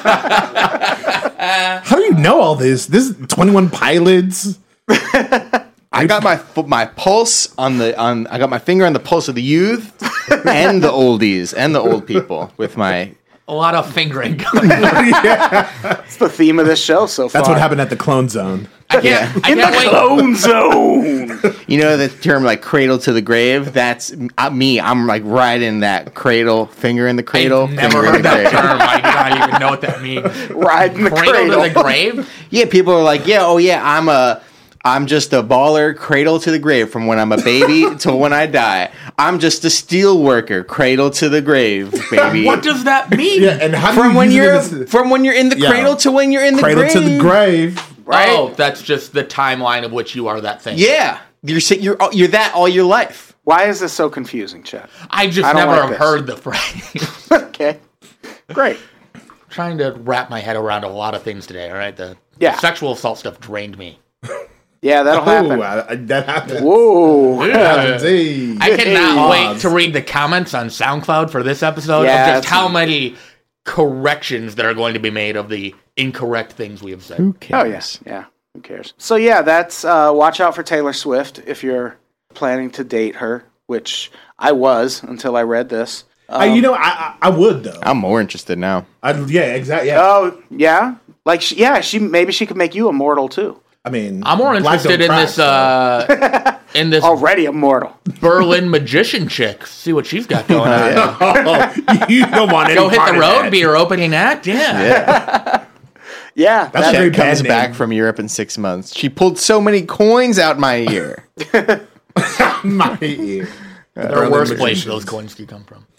how do you know all this? This is twenty-one Pilots. I got my fo- my pulse on the on. I got my finger on the pulse of the youth and the oldies and the old people with my. a lot of fingering going on. That's the theme of this show so far. That's what happened at the Clone Zone. I can't, I In can't the wait. clone zone. You know the term like cradle to the grave. That's uh, me. I'm like right in that cradle, finger in the cradle. I've never finger in heard the that grave. term. I do not even know what that means. Riding the Cradle cradle. to the grave? Yeah, people are like, yeah, oh yeah, I'm a, I'm just a baller, cradle to the grave from when I'm a baby till when I die. I'm just a steel worker, cradle to the grave, baby. What does that mean? Yeah, and how do from you when use you're it as- from when you're in the Yeah. cradle to when you're in the cradle grave. to the grave? Right? Oh, that's just the timeline of which you are that thing. Yeah, you're si- you're you're that all your life. Why is this so confusing, Chad? I just I don't never like have this. heard the phrase. Okay. Great. Trying to wrap my head around a lot of things today, all right? The, Yeah. the sexual assault stuff drained me. Yeah, that'll happen. Oh, I, I, that happened. Whoa. Hey. I cannot Pause. wait to read the comments on SoundCloud for this episode Yeah, of just that's- how many corrections that are going to be made of the incorrect things we have said. Who Oh, cares? yes. Yeah. Who cares? So, yeah, that's uh, watch out for Taylor Swift if you're planning to date her, which I was until I read this. I, you know, I, I I would though. I'm more interested now. I, yeah, exactly. Yeah. Oh, yeah? Like, she, yeah, she maybe she could make you immortal, too. I mean, I'm more black interested don't in crack, this so- uh, in this Already immortal. Berlin magician chick. See what she's got going on. Oh, you don't want any Go hit part the of road, that. be your opening act. Yeah. Yeah. That's that- a very She comes bad name. back from Europe in six months. She pulled so many coins out my ear. My ear. There are worse places those coins could come from.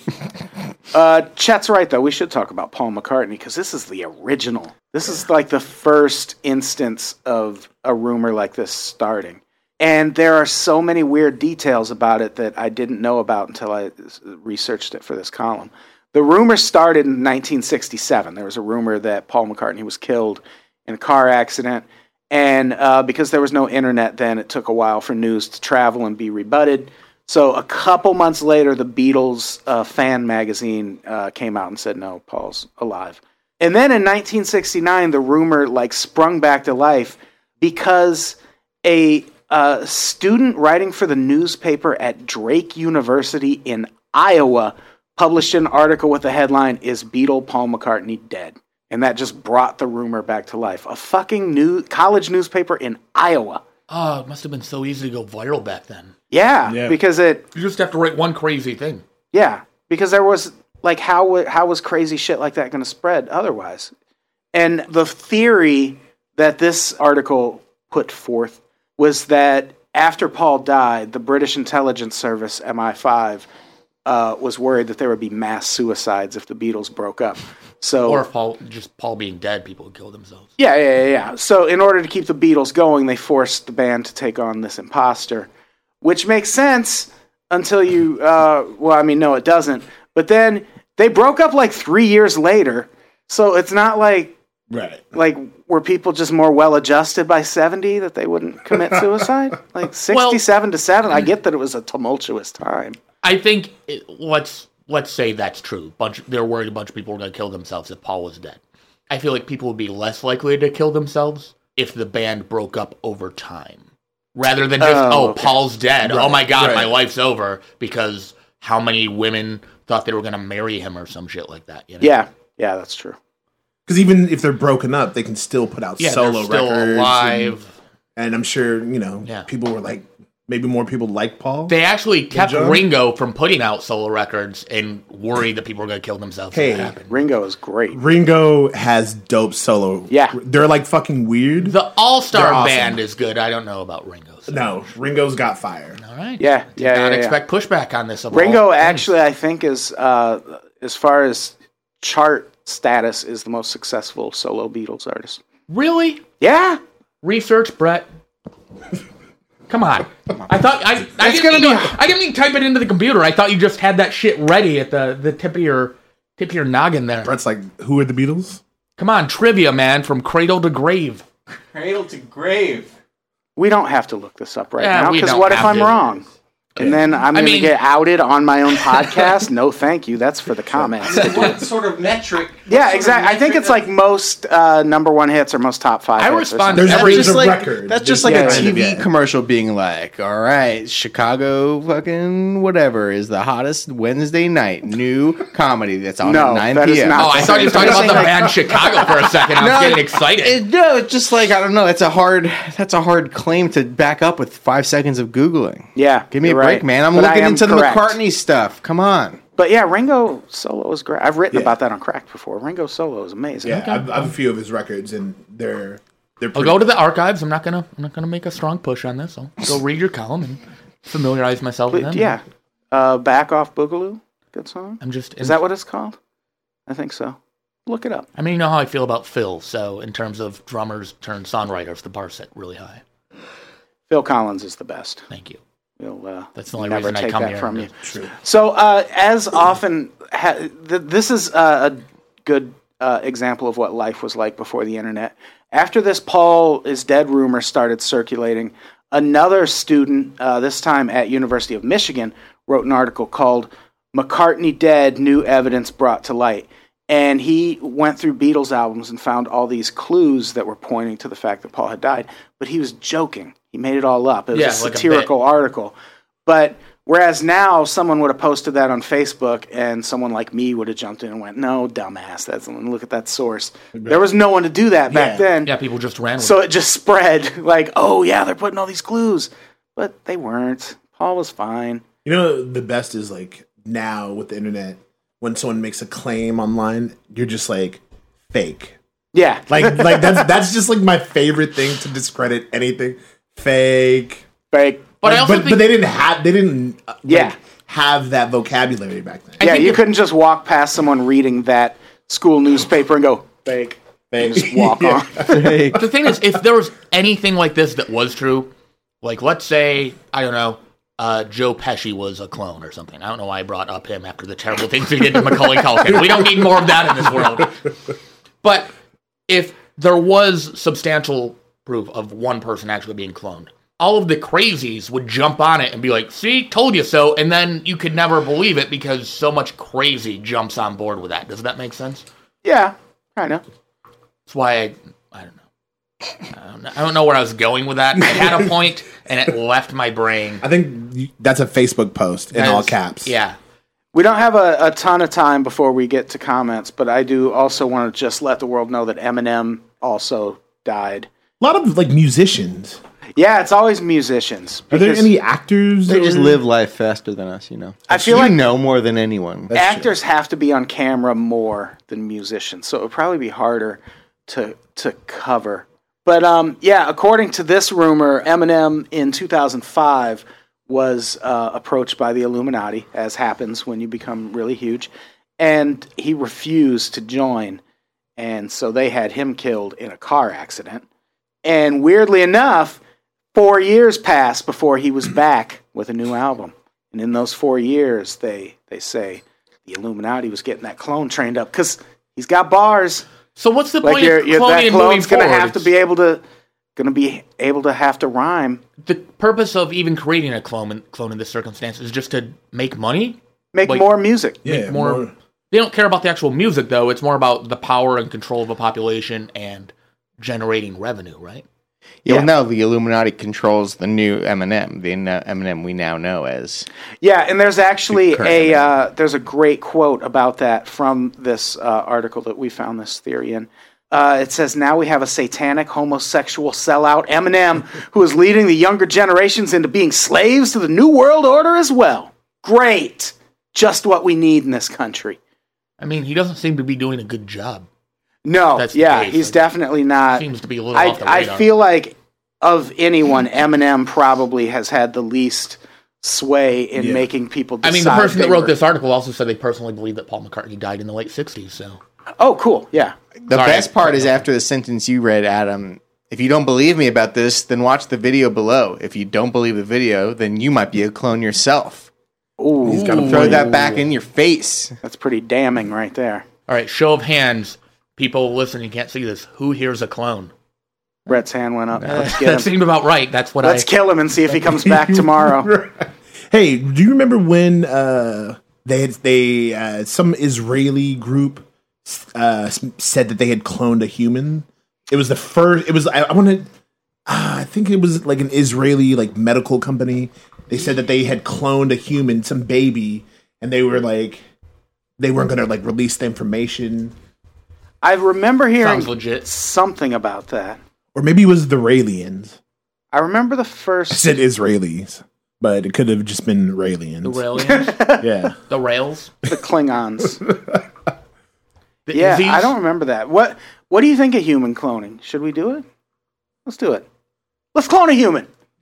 Uh, Chet's right, though. We should talk about Paul McCartney, because this is the original. This is like the first instance of a rumor like this starting. And there are so many weird details about it that I didn't know about until I researched it for this column. The rumor started in nineteen sixty-seven. There was a rumor that Paul McCartney was killed in a car accident. And uh, because there was no internet then, it took a while for news to travel and be rebutted. So a couple months later, the Beatles uh, fan magazine uh, came out and said, no, Paul's alive. And then in nineteen sixty-nine, the rumor like sprung back to life because a uh, student writing for the newspaper at Drake University in Iowa published an article with the headline, "Is Beatle Paul McCartney Dead?" And that just brought the rumor back to life. A fucking new college newspaper in Iowa. Oh, it must have been so easy to go viral back then. Yeah, Yeah. because it... You just have to write one crazy thing. Yeah, because there was, like, how, w- how was crazy shit like that going to spread otherwise? And the theory that this article put forth was that after Paul died, the British intelligence service, M I five, uh, was worried that there would be mass suicides if the Beatles broke up. So, Or if Paul, just Paul being dead, people would kill themselves. yeah, yeah, yeah, yeah. So in order to keep the Beatles going, they forced the band to take on this imposter, which makes sense until you, uh, well, I mean, no, it doesn't. But then they broke up like three years later, so it's not like, Right. like, were people just more well-adjusted by seventy that they wouldn't commit suicide? Like sixty-seven to seven, I get that it was a tumultuous time. I think, it, let's let's say that's true. Bunch, they're worried a bunch of people were going to kill themselves if Paul was dead. I feel like people would be less likely to kill themselves if the band broke up over time. Rather than just, Oh, oh, okay. Paul's dead. Right, Oh my God, right. my life's over. Because how many women thought they were going to marry him or some shit like that? You know? Yeah, yeah, that's true. Because even if they're broken up, they can still put out Yeah, solo they're still records. alive. And, and I'm sure, you know, Yeah. people were like, maybe more people like Paul. They actually kept John? Ringo from putting out solo records and worried that people were going to kill themselves. Hey. if that happened. Ringo is great. Ringo has dope solo. Yeah. They're like fucking weird. The All-Star They're awesome. Band is good. I don't know about Ringo's. No, Ringo's got fire. All right. Yeah, Did yeah, not yeah, yeah. expect pushback on this. of Ringo all things. actually, I think, is uh, as far as chart status, is the most successful solo Beatles artist. Really? Yeah, Research, Brett. Come on. I thought I. I It's didn't gonna mean to, I didn't mean to type it into the computer. I thought you just had that shit ready at the, the tip of your tip of your noggin there. Brett's like, who are the Beatles? Come on, trivia, man, from cradle to grave. Cradle to grave. we don't have to look this up right Yeah, now we because don't what if have I'm to. wrong? And then I'm I going to mean- get outed on my own podcast? No, thank you. That's for the comments. to do. What sort of metric? Yeah, exactly. I think it's like most uh, number one hits or most top five I hits. or respond- something. There's, Every- there's just a like, record. That's just There's like yeah, a kind T of, V yeah. commercial being like, all right, Chicago fucking whatever is the hottest Wednesday night new comedy that's on No, at nine that is p.m. not- Oh, I thought you were talking about the Like- band Chicago for a second. I was getting excited. It, no, it's just like I don't know. It's a hard. That's a hard claim to back up with five seconds of googling. Yeah, Give me a you're break, right. man. I'm But I looking am into correct. the McCartney stuff. Come on. But yeah, Ringo solo is great. I've written Yeah. about that on Cracked before. Ringo solo is amazing. yeah, I've, I've a few of his records, and they're they're. I'll Pretty, go to the archives. I'm not gonna. I'm not gonna make a strong push on this. I'll go read your column and familiarize myself with But them. yeah, uh, Back Off Boogaloo, good song. I'm just. Is that what it's called? I think so. Look it up. I mean, you know how I feel about Phil. So in terms of drummers turned songwriters, the bar set really high. Phil Collins is the best. Thank you. We'll uh, That's the only never reason I take come that here from and you. do- True. So, uh, as often, ha- th- this is uh, a good uh, example of what life was like before the internet. After this Paul is dead rumor started circulating, another student, uh, this time at University of Michigan, wrote an article called "McCartney Dead: New Evidence Brought to Light." And he went through Beatles albums and found all these clues that were pointing to the fact that Paul had died. But he was joking. He made it all up. It was Yeah, a like a satirical article. But whereas now someone would have posted that on Facebook and someone like me would have jumped in and went, no, dumbass, that's look at that source. There was no one to do that back Yeah. then. Yeah, people just ran with So it. it just spread like, oh, yeah, they're putting all these clues. But they weren't. Paul was fine. You know, the best is like now with the internet, when someone makes a claim online, you're just like fake. Yeah. Like, like that's that's just like my favorite thing to discredit anything. Fake. Fake. But I Like, also but, think but they didn't have they didn't uh, like, Yeah. have that vocabulary back then. Yeah, think you if- couldn't just walk past someone reading that school newspaper and go, fake. Fake. Just walk Yeah. on. The thing is, if there was anything like this that was true, like let's say, I don't know, uh, Joe Pesci was a clone or something. I don't know why I brought up him after the terrible things he did to Macaulay Culkin. We don't need more of that in this world. But if there was substantial proof of one person actually being cloned, all of the crazies would jump on it and be like, see, told you so, and then you could never believe it because so much crazy jumps on board with that. Does that make sense? Yeah, I know. That's why I, I don't know. I don't know. I don't know where I was going with that. I had a point, and it left my brain. I think you- that's a Facebook post in all As- caps. Yeah. We don't have a, a ton of time before we get to comments, but I do also want to just let the world know that Eminem also died. A lot of like musicians. Yeah, it's always musicians. Are there because any actors? They just or- live life faster than us, you know. I feel you like know more than anyone. That's actors have to be on camera more than musicians, so it would probably be harder to to cover. But um, yeah, according to this rumor, Eminem in two thousand five was uh, approached by the Illuminati, as happens when you become really huge, and he refused to join, and so they had him killed in a car accident. And weirdly enough, four years passed before he was back with a new album. And in those four years, they, they say the Illuminati was getting that clone trained up because he's got bars. So what's the Like point your of your cloning that and moving clone's gonna forward? have to be able to gonna be able to have to rhyme, The purpose of even creating a clone in, clone in this circumstance is just to make money? make Like- more music. Yeah, more, more- They don't care about the actual music, though. It's more about the power and control of a population and generating revenue, right? Yeah, Yeah. well, now the Illuminati controls the new Eminem, the uh, Eminem we now know as. Yeah, and there's actually current a Eminem. uh, there's a great quote about that from this uh, article that we found this theory in. Uh, it says, now we have a satanic homosexual sellout, Eminem, who is leading the younger generations into being slaves to the New World Order as well. Great. Just what we need in this country. I mean, he doesn't seem to be doing a good job. No, That's the yeah, case. he's Like, definitely not. Seems to be a little I, off the I radar. feel like of anyone, Eminem probably has had the least sway in Yeah. making people I decide. mean, the person that they wrote were- this article also said they personally believe that Paul McCartney died in the late sixties, so... Oh, cool, yeah. The Sorry. best part is after the sentence you read, Adam. If you don't believe me about this, then watch the video below. If you don't believe the video, then you might be a clone yourself. Ooh, He's got a Throw point. that back in your face. that's pretty damning right there. All right, show of hands. People listening can't see this. Who here's a clone? Brett's hand went up. Let's that get him. seemed about right. That's what Let's I... kill him and see if he comes back tomorrow. Hey, do you remember when uh, they had, they uh, some Israeli group uh, s- said that they had cloned a human? It was the first. It was I, I want to. Uh, I think it was like an Israeli like medical company. They said that they had cloned a human, some baby, and they were like they weren't going to like release the information, I remember hearing Sounds legit. something about that. or maybe it was the Raelians. I remember the I first. said Israelis, but it could have just been Raelians. The Raelians? Yeah. The Rails? The Klingons. The Yeah, Izzies? I don't remember that. What What do you think of human cloning? Should we do it? Let's do it. Let's clone a human.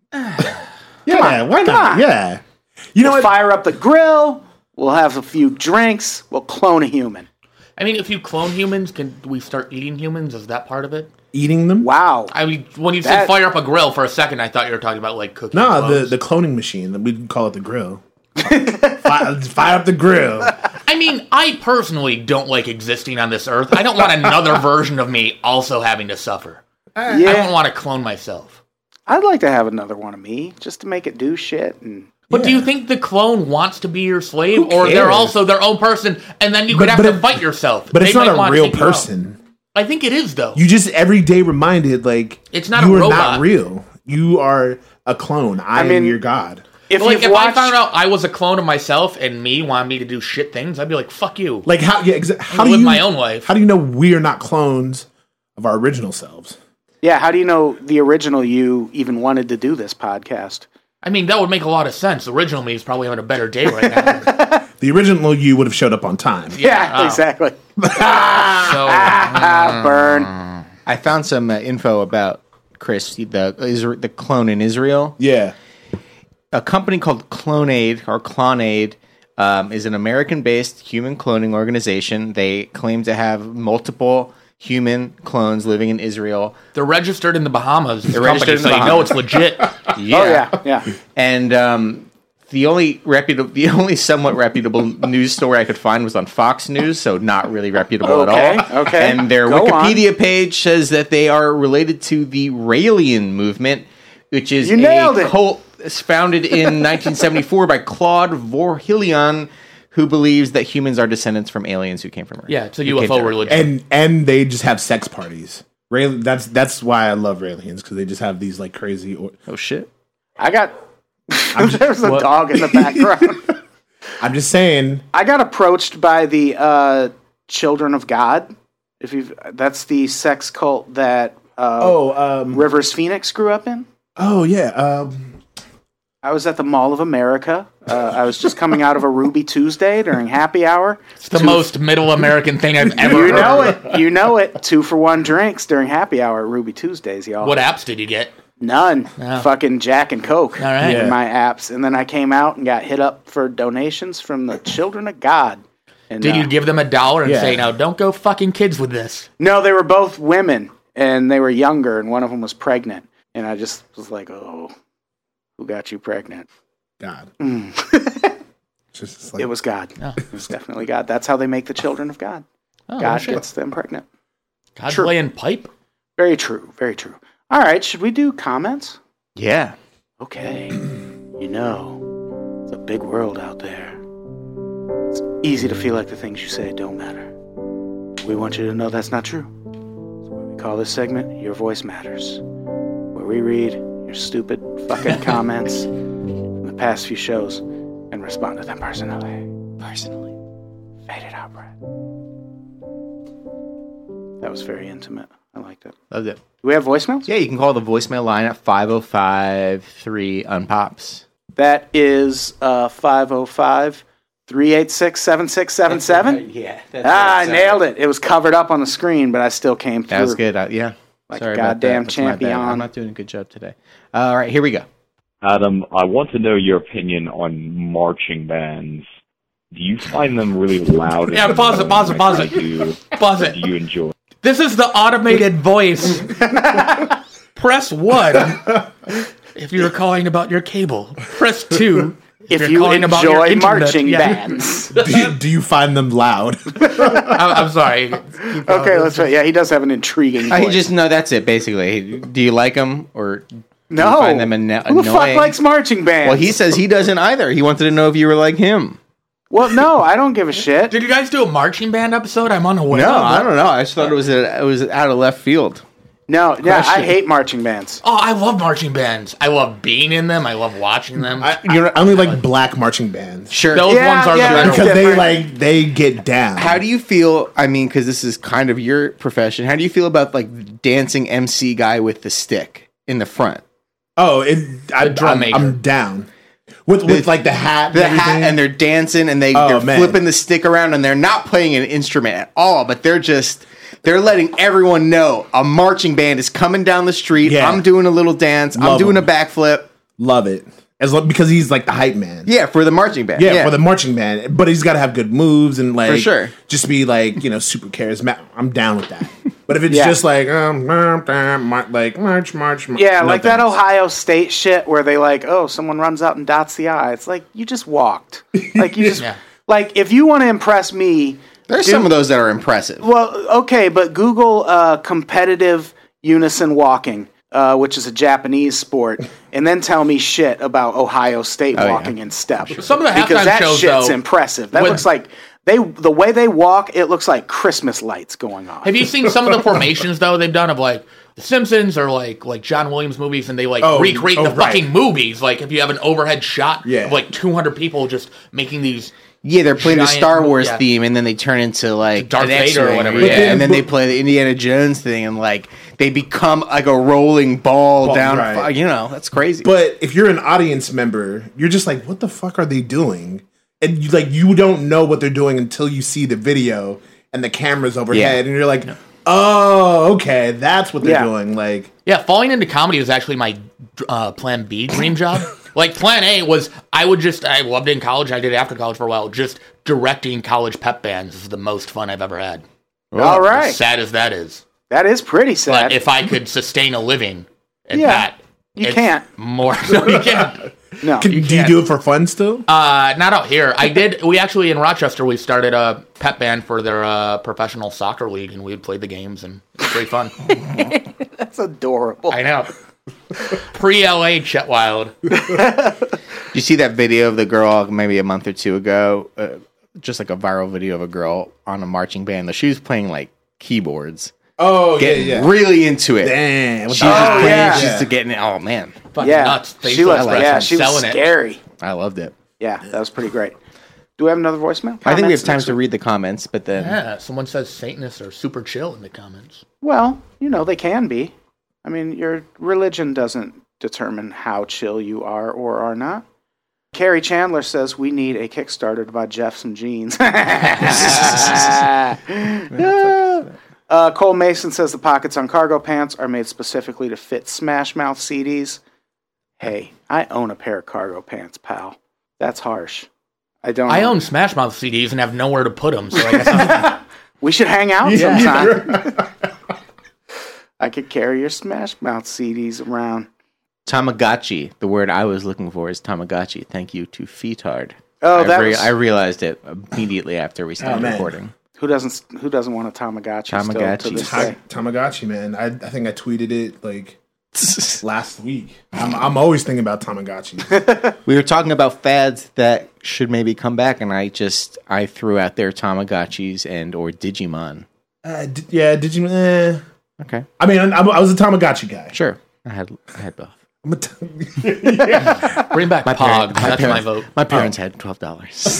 Yeah, why come not? on. Yeah. You know We'll what? fire up the grill. We'll have a few drinks. We'll clone a human. I mean, if you clone humans, can we start eating humans? Is that part of it? Eating them? Wow. I mean, when you That- said fire up a grill for a second, I thought you were talking about like cooking. No, the, clones. the cloning machine. We'd call it the grill. fire, fire up the grill. I mean, I personally don't like existing on this earth. I don't want another version of me also having to suffer. I Yeah, don't want to clone myself. I'd like to have another one of me just to make it do shit. And But do Yeah. you think the clone wants to be your slave, Who or they're cares? also their own person, and then you But- could have but to it- fight yourself? But it's They not might a want to real take you out. person. I think it is, though. You just every day reminded like It's not you a are robot. not real. You are a clone. I, mean- am your god. if like, you've if watched, I found out I was a clone of myself and me wanted me to do shit things, I'd be like, "Fuck you." Like how? Yeah. Exa- how do live you my own life. How do you know we are not clones of our original selves? yeah, how do you know the original you even wanted to do this podcast? I mean, that would make a lot of sense. The original me is probably having a better day right now. The original you would have showed up on time. Yeah, oh. exactly. So, Ah, burn. I found some uh, info about Chris, the Isra- the clone in Israel. Yeah. a company called Clonaid or Clonaid um, is an American-based human cloning organization. They claim to have multiple human clones living in Israel. They're registered in the Bahamas. They're company, registered in so the you know it's Bahamas. legit. Yeah. Oh yeah, yeah. And um, the only reputable, the only somewhat reputable news story I could find was on Fox News, so not really reputable Okay, at all. okay. And their Go Wikipedia page says that they are related to the Raelian movement, which is You nailed a it. cult founded in nineteen seventy-four by Claude Vorhilion, who believes that humans are descendants from aliens who came from Earth. Yeah, it's a Who came U F to O Earth. religion. and and they just have sex parties. Ray, that's that's why I love Raelians, because they just have these like crazy. Or, Oh shit! I got. There's a dog in the background. I'm just saying. I got approached by the uh, Children of God. If you, that's the sex cult that uh, Oh, um, Rivers Phoenix grew up in. oh yeah. Um, I was at the Mall of America. Uh, I was just coming out of a Ruby Tuesday during happy hour. It's the most middle American thing I've ever You heard. know it. You know it. Two for one drinks during happy hour at Ruby Tuesdays, y'all. What apps did you get? None. Oh. Fucking Jack and Coke. All right. In Yeah. my apps. And then I came out and got hit up for donations from the Children of God. And, Did uh, you give them a dollar and Yeah. say, "No, don't go fucking kids with this"? No, they were both women, and they were younger, and one of them was pregnant. And I just was like, oh, who got you pregnant? God. Mm. It's just like, It was God. Oh. It was definitely God. That's how they make the children of God. Oh, God shit. gets them pregnant. God's True. laying pipe. Very true. Very true. All right, should we do comments? Yeah. Okay. You know, it's a big world out there. It's easy to feel like the things you say don't matter. We want you to know that's not true. That's why we call this segment Your Voice Matters, where we read your stupid fucking comments from the past few shows and respond to them personally. Personally. Fade it out, Brett. That was very intimate. I liked it. Loved it. Do we have voicemails? Yeah, you can call the voicemail line at five oh five three unpops. That is uh, five oh five, three eight six, seven six seven seven. Yeah. Ah, I nailed it. It was covered up on the screen, but I still came through. That was good. Uh, yeah. Like Sorry a about goddamn that. That's my bad. champion. I'm not doing a good job today. Uh, all right, here we go. Adam, I want to know your opinion on marching bands. Do you find them really loud? Yeah, pause it, pause it, pause it. Do you, Pause it. do you enjoy? This is the automated voice. Press one if you're calling about your cable. Press two If you're you calling about your enjoy internet. marching Yeah. bands. do, you, do you find them loud? I'm, I'm sorry. Okay, let's try. Yeah, he does have an intriguing Uh, he voice. just no. That's it. Basically, do you like them or do no. you find them anno- Who the fuck annoying? likes marching bands? Well, he says he doesn't either. He wanted to know if you were like him. Well, no, I don't give a shit. Did you guys do a marching band episode? I'm unaware. No, of I that. don't know. I just thought it was a, it was out of left field. No, yeah, I Question. hate marching bands. Oh, I love marching bands. I love being in them. I love watching them. I, you know, I only like black marching bands Sure. Those Yeah, ones are yeah, the better because ones. they different. like they get down. How do you feel? I mean, because this is kind of your profession. How do you feel about like dancing M C guy with the stick in the front? Oh, it, I, drum I'm, major. I'm down with with like the hat, The and hat, everything. and they're dancing, and they, Oh, they're man. flipping the stick around, and they're not playing an instrument at all, but they're just they're letting everyone know a marching band is coming down the street. Yeah. I'm doing a little dance. I'm Love doing them. a backflip. Love it as lo- because he's like the hype man. Yeah, for the marching band. Yeah, for the marching band, but he's got to have good moves and like For sure. just be like you know super charismatic. I'm down with that. But if it's Yeah. just like um mar- like march march, march Yeah, no like that thanks. Ohio State shit where they like, oh, someone runs out and dots the I. It's like you just walked. Like you just Yeah. like if you want to impress me. There's do- some of those that are impressive. Well, okay, but Google uh, competitive unison walking, uh, which is a Japanese sport, and then tell me shit about Ohio State Oh, yeah. walking in step. Some of the because halftime that shows, shit's though, impressive. That with- looks like they the way they walk. It looks like Christmas lights going on. Have you seen some of the formations though they've done of like The Simpsons or like like John Williams movies, and they like Oh, recreate oh, the right. fucking movies? Like if you have an overhead shot Yeah. of like two hundred people just making these. Yeah, they're playing the Giant Star mo- Wars yeah. theme, and then they turn into like Darth an Vader or X-ray. whatever, Yeah, yeah. and then they play the Indiana Jones thing, and like they become like a rolling ball, Ball, down. right. You know, that's crazy. But if you're an audience member, you're just like, what the fuck are they doing? And you like you don't know what they're doing until you see the video and the cameras overhead, Yeah. and you're like, oh, okay, that's what they're Yeah. doing. Like, Yeah, falling into comedy was actually my uh, Plan B dream job. Like, plan A was, I would just, I loved it in college, I did it after college for a while, just directing college pep bands is the most fun I've ever had. All right. As sad as that is. That is pretty sad. But if I could sustain a living at Yeah, that, you it's can't. More, no, you can't. No. Can, do you can't. do it for fun still? Uh, not out here. I did, we actually, in Rochester, we started a pep band for their uh, professional soccer league, and we would play the games, and it was pretty fun. That's adorable. I know. Pre-L A Chet Wild. You see that video of the girl maybe a month or two ago? Uh, just like a viral video of a girl on a marching band. She was playing like keyboards. Oh, Getting yeah, yeah. really into it. Damn. She's what just the- Oh, playing. yeah. She's Yeah. just getting it. Oh, man. Fucking Yeah, nuts. she Faceless was. Wrestling, Yeah, she was selling it. scary. I loved it. Yeah, that was pretty great. Do we have another voicemail? I think we have Comments time next to week? read the comments, but then Yeah, someone says Satanists are super chill in the comments. Well, you know, they can be. I mean, your religion doesn't determine how chill you are or are not. Carrie Chandler says we need a Kickstarter to buy Jeff some jeans. uh, Cole Mason says the pockets on cargo pants are made specifically to fit Smash Mouth C Ds. Hey, I own a pair of cargo pants, pal. That's harsh. I don't. I know. own Smash Mouth C Ds and have nowhere to put them, so I guess I'm, We should hang out sometime. I could carry your Smash Mouth C Ds around. Tamagotchi. The word I was looking for is Tamagotchi. Thank you to Feetard. Oh, I, that re- was- I realized it immediately after we started Oh, man. recording. Who doesn't Who doesn't want a Tamagotchi? Still Tamagotchi. to this Ta- day? Tamagotchi, man. I, I think I tweeted it like last week. I'm, I'm always thinking about Tamagotchi. We were talking about fads that should maybe come back, and I just I threw out there Tamagotchis and or Digimon. uh, d- yeah, did you? Eh. Okay, I mean, I, I was a Tamagotchi guy. sure. I had I had both. I'm a t- bring back Pog. parent- That's my parent- vote. My parents had twelve dollars.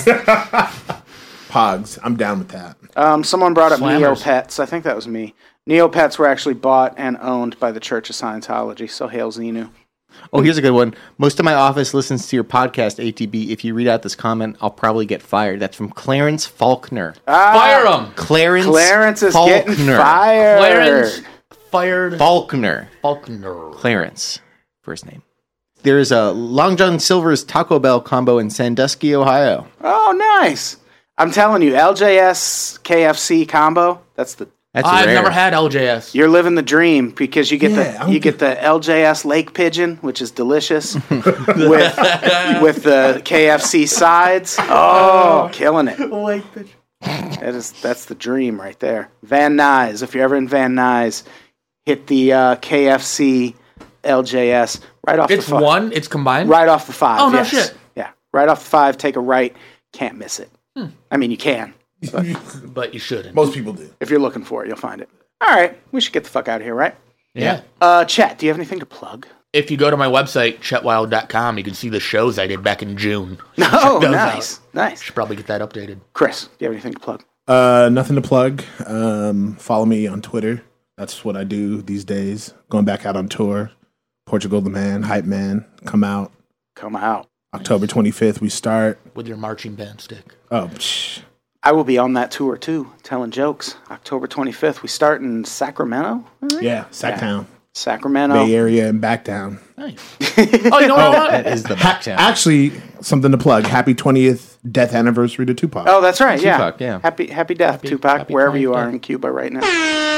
Pogs. I'm down with that. Um, someone brought up Slammers. Neopets. I think that was me. Neopets were actually bought and owned by the Church of Scientology. So hail Xenu. Oh, here's a good one. Most of my office listens to your podcast, A T B. If you read out this comment, I'll probably get fired. That's from Clarence Faulkner. Fire them! Clarence. Clarence is Faulkner. getting fired. Clarence fired Faulkner. Faulkner. Clarence. First name. There's a Long John Silver's Taco Bell combo in Sandusky, Ohio. Oh, nice. I'm telling you, L J S K F C combo. That's the. That's I've rare. never had L J S. You're living the dream because you get Yeah, the I'm you get the L J S Lake Pigeon, which is delicious, with with the K F C sides. Oh, killing it! Lake Pigeon. That is that's the dream right there. Van Nuys. If you're ever in Van Nuys, hit the uh, K F C L J S right off It's the five. one. It's combined. Right off the five. Oh, no yes. shit. Yeah, right off the five. Take a right. Can't miss it. Hmm. I mean, you can. But you shouldn't. Most people do. If you're looking for it, you'll find it. All right, we should get the fuck out of here, right? Yeah. Uh, Chet, do you have anything to plug? If you go to my website, chet wild dot com, you can see the shows I did back in June. Oh, those nice, nice. Should probably get that updated. Chris, do you have anything to plug? Uh, nothing to plug. Um, follow me on Twitter. That's what I do these days. Going back out on tour. Portugal the Man, Hype Man, come out. Come out. October twenty-fifth, we start. With your marching band stick. Oh, psh. I will be on that tour too, telling jokes. October twenty-fifth. We start in Sacramento. I think? Yeah, Sacktown. Sacramento. Bay Area and back down. Nice. Oh, you know what? I That want? is the back town. Actually, something to plug. Happy twentieth deth anniversary to Tupac. Oh, that's right. Yeah. Tupac, yeah. Happy Happy Death, Tupac, happy wherever you are twentieth. in Cuba right now.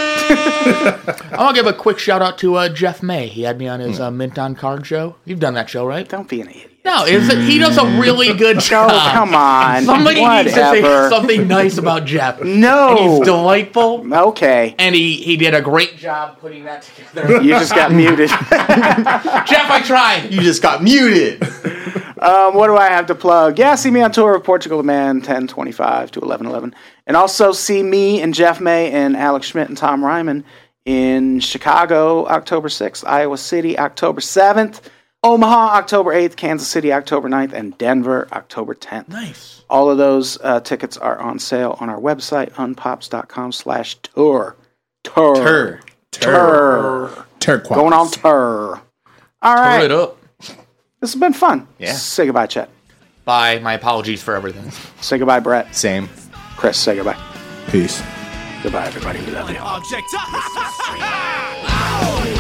I want to give a quick shout out to uh, Jeff May. He had me on his uh, Mint on Card show. You've done that show, right? Don't be an idiot. No, is it, he does a really good job. Oh, come on. Somebody needs to Whatever. say something nice about Jeff. No. And he's delightful. Okay. And he, he did a great job putting that together. You just got muted. Jeff, I tried. You just got muted. Um, what do I have to plug? Yeah, see me on tour with Portugal the Man, ten twenty-five to eleven eleven. And also see me and Jeff May and Alex Schmidt and Tom Ryman in Chicago, October sixth, Iowa City, October seventh, Omaha, October eighth, Kansas City, October ninth, and Denver, October tenth. Nice. All of those uh, tickets are on sale on our website, unpops.com slash tour. Tour. Tur. Tour. Turquoise. Going on tour. All Put right. it up. This has been fun. Yeah. Say goodbye, Chet. Bye. My apologies for everything. Say goodbye, Brett. Same. Chris, say goodbye. Peace. Goodbye, everybody. We love you. Object.